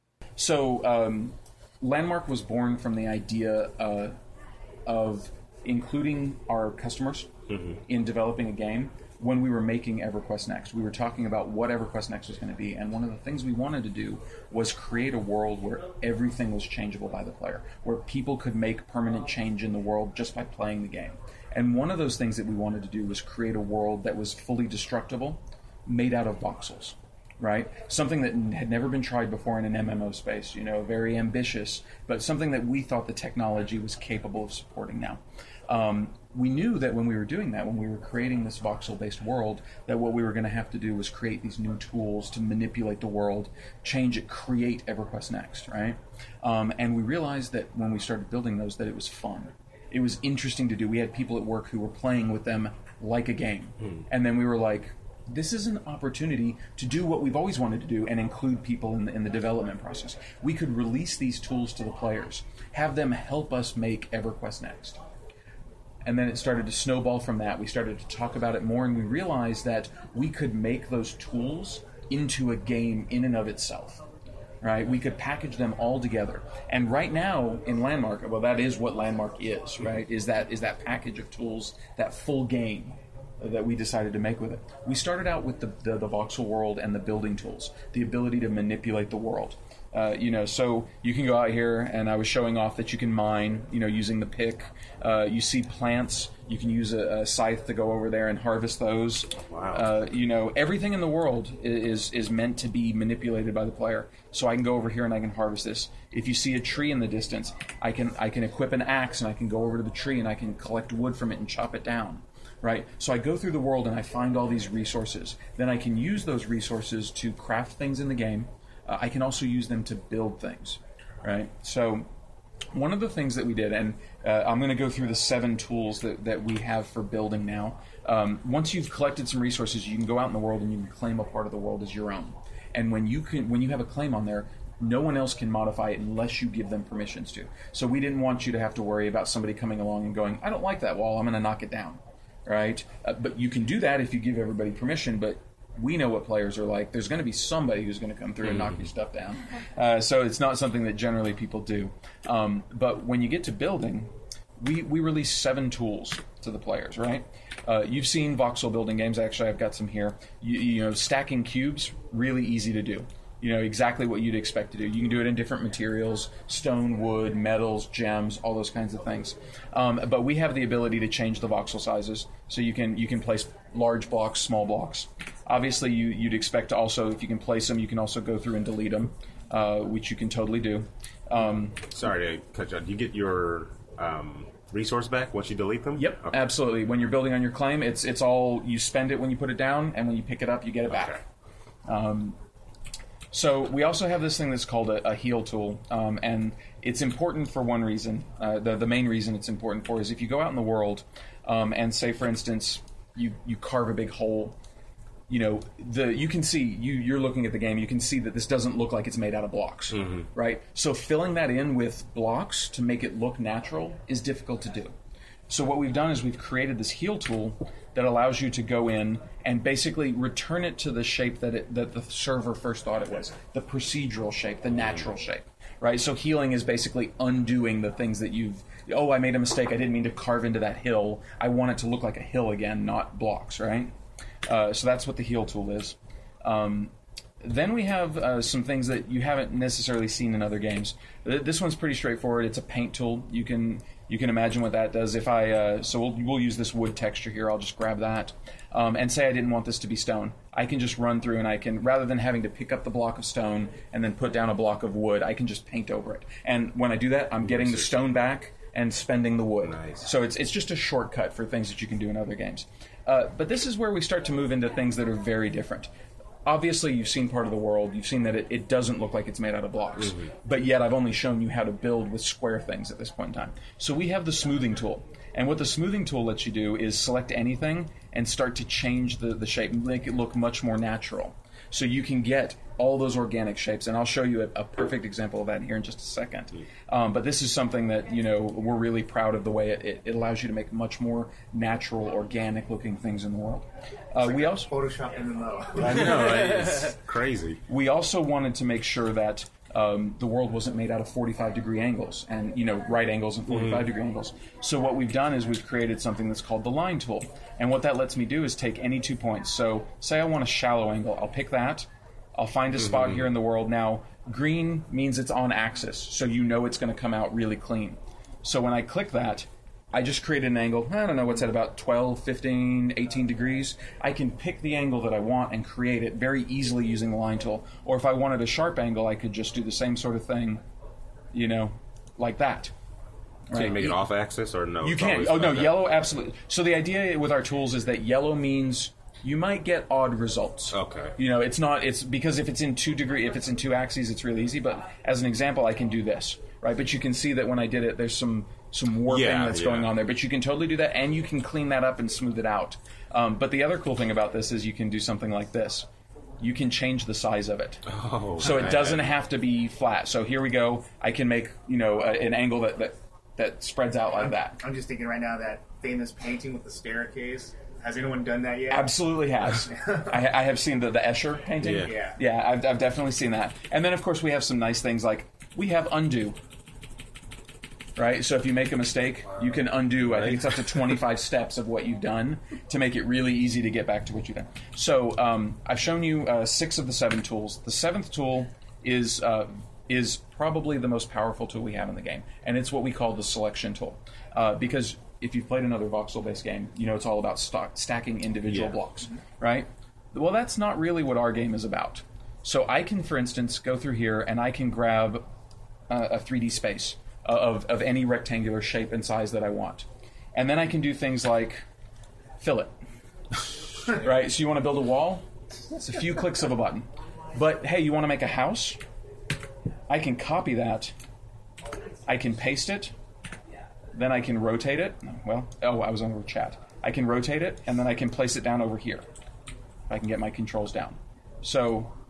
So, um, Landmark was born from the idea uh, of including our customers mm-hmm. in developing a game. When we were making EverQuest Next, we were talking about what EverQuest Next was going to be, and one of the things we wanted to do was create a world where everything was changeable by the player, where people could make permanent change in the world just by playing the game. And one of those things that we wanted to do was create a world that was fully destructible, made out of voxels, right? Something that had never been tried before in an M M O space, you know, very ambitious, but something that we thought the technology was capable of supporting now. Um, we knew that when we were doing that, when we were creating this voxel-based world, that what we were going to have to do was create these new tools to manipulate the world, change it, create EverQuest Next, right? Um, and we realized that when we started building those, that it was fun. It was interesting to do. We had people at work who were playing with them like a game. Hmm. And then we were like, this is an opportunity to do what we've always wanted to do and include people in the, in the development process. We could release these tools to the players, have them help us make EverQuest Next. And then it started to snowball from that. We started to talk about it more, and we realized that we could make those tools into a game in and of itself. Right? We could package them all together. And right now in Landmark, well, that is what Landmark is, right? Is that is that package of tools, that full game that we decided to make with it. We started out with the, the, the voxel world and the building tools, the ability to manipulate the world. Uh, you know, so you can go out here, and I was showing off that you can mine, you know, using the pick. Uh, you see plants. You can use a, a scythe to go over there and harvest those. Wow. Uh, you know, everything in the world is is meant to be manipulated by the player. So I can go over here and I can harvest this. If you see a tree in the distance, I can I can equip an axe and I can go over to the tree and I can collect wood from it and chop it down. Right? So I go through the world and I find all these resources. Then I can use those resources to craft things in the game. Uh, I can also use them to build things, right? So one of the things that we did, and uh, I'm going to go through the seven tools that, that we have for building now. Um, once you've collected some resources, you can go out in the world and you can claim a part of the world as your own. And when you can, when you have a claim on there, no one else can modify it unless you give them permissions to. So we didn't want you to have to worry about somebody coming along and going, I don't like that wall, I'm going to knock it down, right? Uh, but you can do that if you give everybody permission, but we know what players are like. There's going to be somebody who's going to come through and knock your stuff down. Uh, so it's not something that generally people do. Um, but when you get to building, we, we release seven tools to the players, right? Uh, you've seen voxel building games. Actually, I've got some here. You, you know, stacking cubes, really easy to do. You know, exactly what you'd expect to do. You can do it in different materials, stone, wood, metals, gems, all those kinds of things. Um, but we have the ability to change the voxel sizes. So you can you can place large blocks, small blocks. Obviously, you, you'd expect to also, if you can place them, you can also go through and delete them, uh, which you can totally do. Um, Sorry to cut you off. Do you get your um, resource back once you delete them? Yep, okay. Absolutely. When you're building on your claim, it's it's all, you spend it when you put it down, and when you pick it up, you get it back. Okay. Um, So we also have this thing that's called a, a heal tool, um, and it's important for one reason. Uh, the, the main reason it's important for is if you go out in the world um, and say, for instance, you, you carve a big hole, you know, the you can see, you, you're looking at the game, you can see that this doesn't look like it's made out of blocks, mm-hmm. right? So filling that in with blocks to make it look natural is difficult to do. So what we've done is we've created this heal tool that allows you to go in and basically return it to the shape that it, that the server first thought it was, the procedural shape, the natural shape, right? So healing is basically undoing the things that you've, oh, I made a mistake, I didn't mean to carve into that hill. I want it to look like a hill again, not blocks, right? Uh, so that's what the heal tool is. Um, Then we have uh, some things that you haven't necessarily seen in other games. This one's pretty straightforward. It's a paint tool. You can you can imagine what that does. If I uh, so we'll we'll use this wood texture here. I'll just grab that um, and say I didn't want this to be stone. I can just run through and I can, rather than having to pick up the block of stone and then put down a block of wood, I can just paint over it. And when I do that, I'm getting the stone back and spending the wood. Nice. So it's it's just a shortcut for things that you can do in other games. Uh, but this is where we start to move into things that are very different. Obviously, you've seen part of the world. You've seen that it, it doesn't look like it's made out of blocks. Mm-hmm. But yet, I've only shown you how to build with square things at this point in time. So we have the smoothing tool. And what the smoothing tool lets you do is select anything and start to change the, the shape, make it look much more natural. So you can get all those organic shapes, and I'll show you a, a perfect example of that here in just a second. Um, but this is something that, you know, we're really proud of the way it, it, it allows you to make much more natural, organic-looking things in the world. Uh, we also Photoshop in the middle. I know, it's crazy. We also wanted to make sure that um, the world wasn't made out of forty-five degree angles, and you know, right angles and forty-five mm-hmm. degree angles. So what we've done is we've created something that's called the line tool, and what that lets me do is take any two points. So say I want a shallow angle, I'll pick that. I'll find a spot mm-hmm. here in the world. Now, green means it's on axis, so you know it's going to come out really clean. So when I click that, I just created an angle, I don't know, what's at about twelve, fifteen, eighteen degrees. I can pick the angle that I want and create it very easily using the line tool. Or if I wanted a sharp angle, I could just do the same sort of thing, you know, like that. Right? Can you make it off axis or no? You can. Oh, no, okay. Yellow, absolutely. So the idea with our tools is that yellow means you might get odd results. Okay. You know, it's not, it's because if it's in two degree, if it's in two axes, it's really easy. But as an example, I can do this, right? But you can see that when I did it, there's some, some warping yeah, that's yeah. going on there. But you can totally do that, and you can clean that up and smooth it out. Um, but the other cool thing about this is you can do something like this. You can change the size of it. Oh, so it doesn't have to be flat. So here we go. I can make, you know, a, an angle that, that, that spreads out like I'm, that. I'm just thinking right now that famous painting with the staircase. Has anyone done that yet? Absolutely has. I, I have seen the, the Escher painting. Yeah. Yeah, yeah I've, I've definitely seen that. And then, of course, we have some nice things like we have undo. Right? So if you make a mistake, you can undo. I think it's up to twenty-five steps of what you've done to make it really easy to get back to what you've done. So um, I've shown you uh, six of the seven tools. The seventh tool is uh, is probably the most powerful tool we have in the game. And it's what we call the selection tool. Uh, because if you've played another voxel-based game, you know it's all about stock, stacking individual yeah. blocks, right? Well, that's not really what our game is about. So I can, for instance, go through here and I can grab uh, a three D space of, of any rectangular shape and size that I want. And then I can do things like fill it, right? So you want to build a wall? It's a few clicks of a button. But, hey, you want to make a house? I can copy that. I can paste it. Then I can rotate it. Well, oh, I was on over chat. I can rotate it, and then I can place it down over here. I can get my controls down. So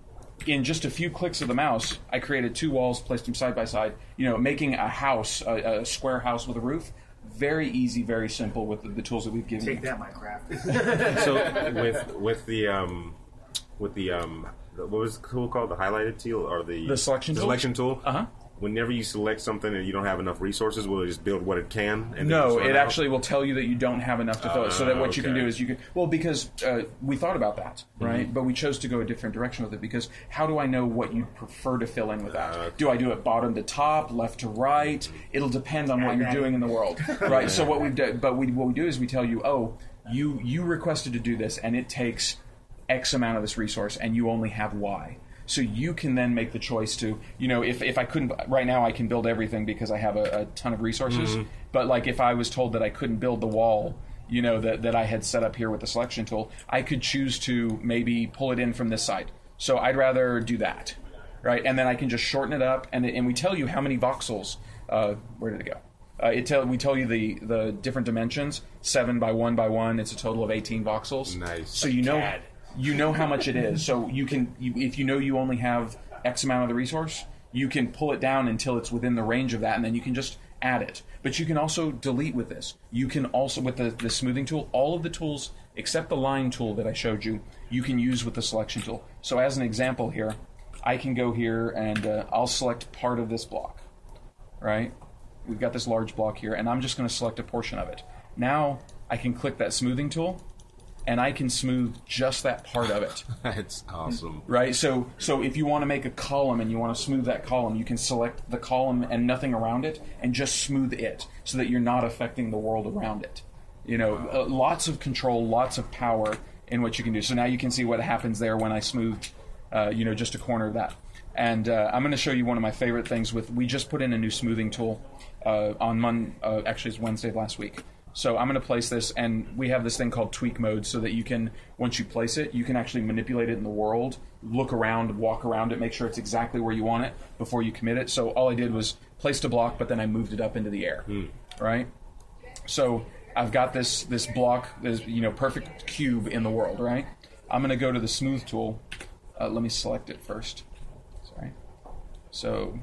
in just a few clicks of the mouse, I created two walls, placed them side by side. You know, making a house, a, a square house with a roof, very easy, very simple with the, the tools that we've given Take you. that, Minecraft. So with with the um with the um what was the tool called, the highlighted tool or the The selection the tool? selection tool? Uh huh. Whenever you select something and you don't have enough resources, will it just build what it can? And No, then it run out? actually will tell you that you don't have enough to fill it. So that what you can okay. do is you can well because uh, we thought about that, right? Mhm. But we chose to go a different direction with it because how do I know what you prefer to fill in with that? Do I do it bottom to top, left to right? It'll depend on what you're doing in the world, right? So what we've done, but we what we do is we tell you, oh, you you requested to do this, and it takes X amount of this resource, and you only have Y. So you can then make the choice to, you know, if, if I couldn't, right now I can build everything because I have a, a ton of resources. Mhm. But like if I was told that I couldn't build the wall, you know, that, that I had set up here with the selection tool, I could choose to maybe pull it in from this side. So I'd rather do that, right? And then I can just shorten it up, and, and we tell you how many voxels, uh, where did it go? Uh, it tell, we tell you the, the different dimensions, seven by one by one, it's a total of eighteen voxels. Nice. So you know... You know how much it is, so you can. You, if you know you only have X amount of the resource, you can pull it down until it's within the range of that, and then you can just add it. But you can also delete with this. You can also, with the, the smoothing tool, all of the tools except the line tool that I showed you, you can use with the selection tool. So as an example here, I can go here and uh, I'll select part of this block, right? We've got this large block here, and I'm just going to select a portion of it. Now I can click that smoothing tool, and I can smooth just that part of it. That's awesome. Right? So so if you want to make a column and you want to smooth that column, you can select the column and nothing around it and just smooth it so that you're not affecting the world around it. You know, uh, lots of control, lots of power in what you can do. So now you can see what happens there when I smooth, uh, you know, just a corner of that. And uh, I'm going to show you one of my favorite things with, we just put in a new smoothing tool uh, on Mon, uh, actually it's Wednesday of last week. So I'm going to place this, and we have this thing called tweak mode so that you can, once you place it, you can actually manipulate it in the world, look around, walk around it, make sure it's exactly where you want it before you commit it. So all I did was placed a block, but then I moved it up into the air, Hmm. right? So I've got this this block, this you know perfect cube in the world, right? I'm going to go to the smooth tool. Uh, let me select it first. Sorry. So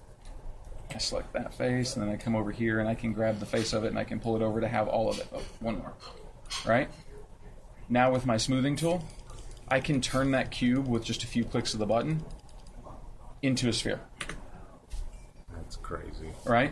I select that face, and then I come over here, and I can grab the face of it, and I can pull it over to have all of it. Oh, one more. Right? Now with my smoothing tool, I can turn that cube with just a few clicks of the button into a sphere. That's crazy. Right?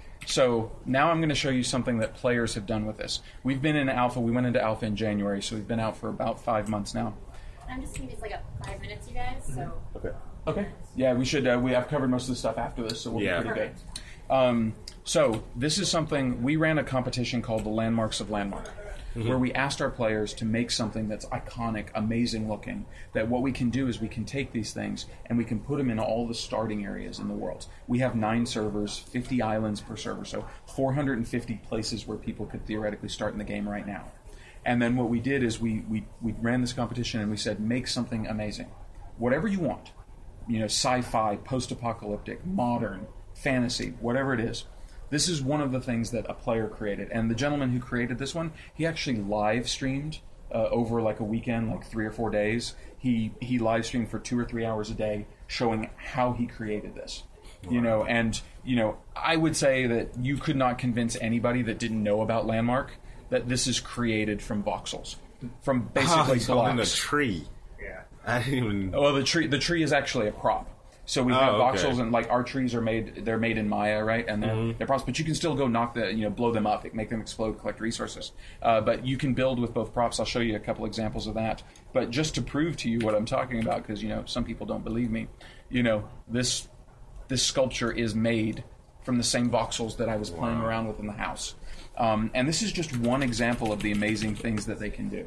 So now I'm going to show you something that players have done with this. We've been in alpha. We went into alpha in January, so we've been out for about five months now. I'm just going to use like a five minutes, you guys, so... Okay. Okay. Yeah, we should. Uh, we have covered most of the stuff after this, so we'll Yeah. be pretty good. Um, so this is something we ran a competition called the Landmarks of Landmark, Mhm. where we asked our players to make something that's iconic, amazing looking. That what we can do is we can take these things and we can put them in all the starting areas in the world. We have nine servers, fifty islands per server, so four hundred fifty places where people could theoretically start in the game right now. And then what we did is we we we ran this competition and we said, make something amazing, whatever you want. You know, sci-fi, post-apocalyptic, modern, fantasy, whatever it is. This is one of the things that a player created. And the gentleman who created this one, he actually live streamed uh, over like a weekend, like three or four days. He he live streamed for two or three hours a day showing how he created this. You know, and, you know, I would say that you could not convince anybody that didn't know about Landmark that this is created from voxels. From basically Oh, he's holding blocks. a tree. Yeah. I didn't even... Well, the tree the tree is actually a prop. So we Oh, have okay. voxels, and like our trees are made, they're made in Maya, right? And they're, Mhm. they're props, but you can still go knock the, you know, blow them up, make them explode, collect resources. Uh, but you can build with both props. I'll show you a couple examples of that. But just to prove to you what I'm talking about, because you know some people don't believe me, you know this this sculpture is made from the same voxels that I was playing around with in the house. Um, and this is just one example of the amazing things that they can do.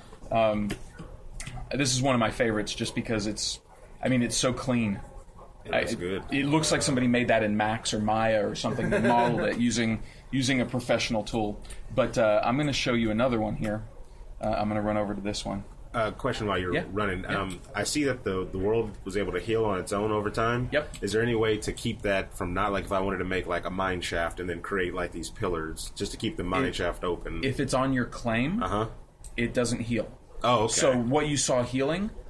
Um, this is one of my favorites, just because it's, I mean, it's so clean. That's I- good. It looks like somebody made that in Max or Maya or something that modeled it using using a professional tool. But uh, I'm going to show you another one here. Uh, I'm going to run over to this one. Uh, question while you're Yeah. running. Yeah. Um, I see that the the world was able to heal on its own over time. Yep. Is there any way to keep that from not, like if I wanted to make like a mine shaft and then create like these pillars just to keep the mine If- shaft open? If it's on your claim, uh huh. it doesn't heal. Oh, okay. So what you saw healing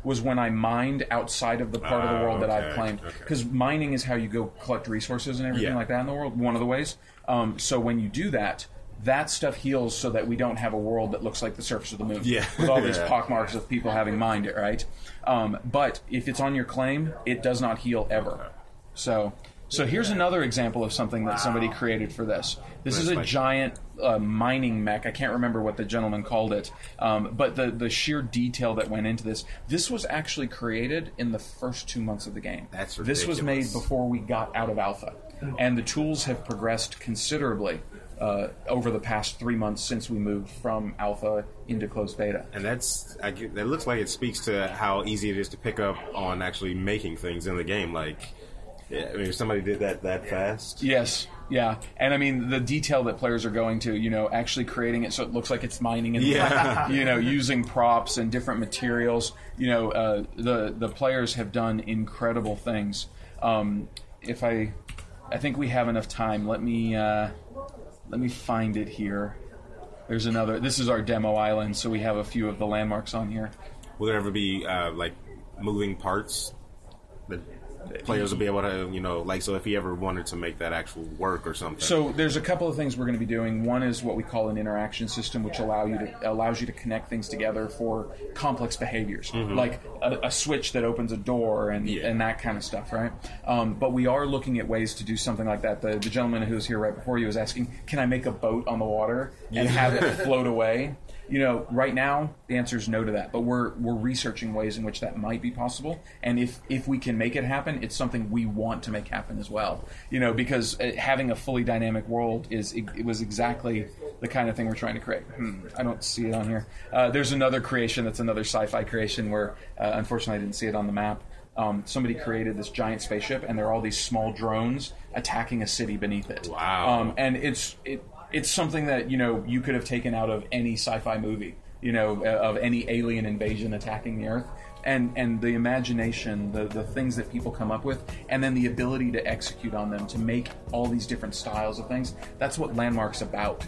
was when I mined outside of the part of the world Oh, that I've okay, claimed. okay. Because mining is how you go collect resources and everything Yeah. like that in the world, one of the ways. Um, so when you do that, that stuff heals so that we don't have a world that looks like the surface of the moon. Yeah. With all these Yeah. pockmarks of people having mined it, right? Um, but if it's on your claim, it does not heal ever. So... So here's another example of something that somebody created for this. This is a giant uh, mining mech. I can't remember what the gentleman called it, um, but the, the sheer detail that went into this. This was actually created in the first two months of the game. That's This was made ridiculous. before we got out of alpha, and the tools have progressed considerably uh, over the past three months since we moved from alpha into closed beta. And that's, I get, that looks like it speaks to how easy it is to pick up on actually making things in the game. Like, yeah, I mean, if somebody did that that fast. Yes, yeah, and I mean the detail that players are going to, you know, actually creating it so it looks like it's mining, and Yeah. you know, using props and different materials. You know, uh, the the players have done incredible things. Um, if I, I think we have enough time. Let me uh, let me find it here. There's another. This is our demo island, so we have a few of the landmarks on here. Will there ever be uh, like moving parts that players will be able to, you know, like, so if he ever wanted to make that actual work or something? So there's a couple of things we're going to be doing. One is what we call an interaction system, which allow you to allows you to connect things together for complex behaviors, Mhm. like a, a switch that opens a door and and that kind of stuff, right? Um, but we are looking at ways to do something like that. The, the gentleman who was here right before you was asking, "Can I make a boat on the water and Yeah. have it float away?" You know, right now the answer is no to that, but we're we're researching ways in which that might be possible, and if if we can make it happen, it's something we want to make happen as well. You know, because uh, having a fully dynamic world is it, it was exactly the kind of thing we're trying to create. Hmm, I don't see it on here. Uh, there's another creation that's another sci-fi creation where uh, unfortunately I didn't see it on the map. Um, somebody created this giant spaceship, and there are all these small drones attacking a city beneath it. Wow. Um, and it's it. It's something that, you know, you could have taken out of any sci-fi movie, you know, uh, of any alien invasion attacking the Earth. And and the imagination, the, the things that people come up with, and then the ability to execute on them, to make all these different styles of things, that's what Landmark's about.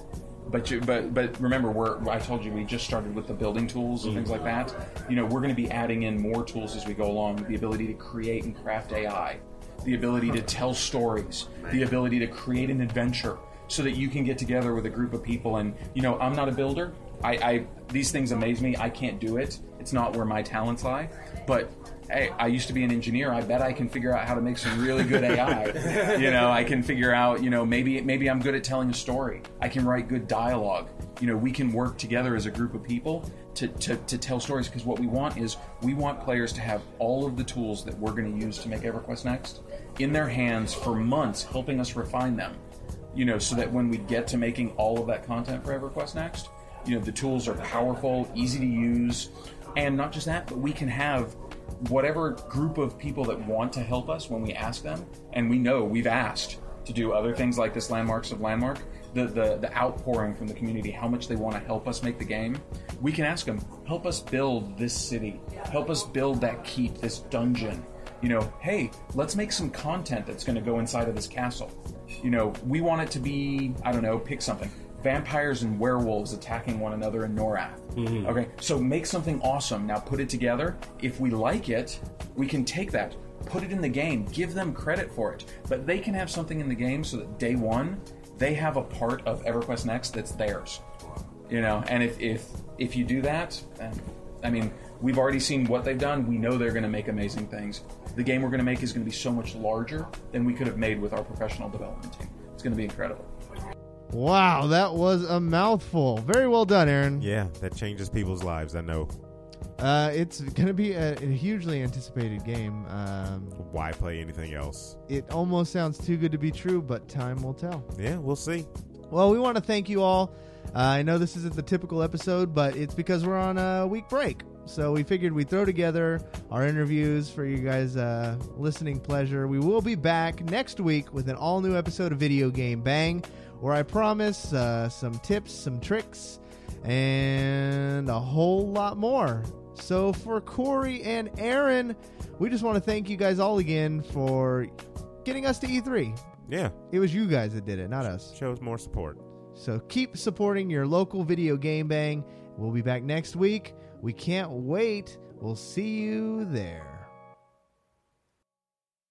But you, but but remember, we're I told you we just started with the building tools and things like that. You know, we're going to be adding in more tools as we go along. The ability to create and craft A I, the ability to tell stories, the ability to create an adventure, so that you can get together with a group of people. And, you know, I'm not a builder. I, I these things amaze me. I can't do it. It's not where my talents lie. But, hey, I used to be an engineer. I bet I can figure out how to make some really good A I. You know, I can figure out, you know, maybe maybe I'm good at telling a story. I can write good dialogue. You know, we can work together as a group of people to, to, to tell stories, because what we want is we want players to have all of the tools that we're going to use to make EverQuest Next in their hands for months, helping us refine them. You know, so that when we get to making all of that content for EverQuest Next, you know, the tools are powerful, easy to use, and not just that, but we can have whatever group of people that want to help us when we ask them, and we know we've asked to do other things like this Landmarks of Landmark, the, the, the outpouring from the community, how much they want to help us make the game, we can ask them, help us build this city, help us build that keep, this dungeon. You know, hey, let's make some content that's going to go inside of this castle. You know, we want it to be, I don't know, pick something. Vampires and werewolves attacking one another in Norath. Mhm. Okay, so make something awesome. Now put it together. If we like it, we can take that, put it in the game, give them credit for it. But they can have something in the game so that day one, they have a part of EverQuest Next that's theirs. You know, and if if, if you do that, then, I mean, we've already seen what they've done. We know they're going to make amazing things. The game we're going to make is going to be so much larger than we could have made with our professional development team. It's going to be incredible. Wow, that was a mouthful. Very well done, Aaron. Yeah, that changes people's lives, I know. Uh, it's going to be a, a hugely anticipated game. Um, Why play anything else? It almost sounds too good to be true, but time will tell. Yeah, we'll see. Well, we want to thank you all. Uh, I know this isn't the typical episode, but it's because we're on a week break. So we figured we'd throw together our interviews for you guys' uh, listening pleasure. We will be back next week with an all-new episode of Video Game Bang, where I promise uh, some tips, some tricks, and a whole lot more. So for Corey and Aaron, we just want to thank you guys all again for getting us to E three. Yeah. It was you guys that did it, not us. Shows more support. So keep supporting your local Video Game Bang. We'll be back next week. We can't wait. We'll see you there.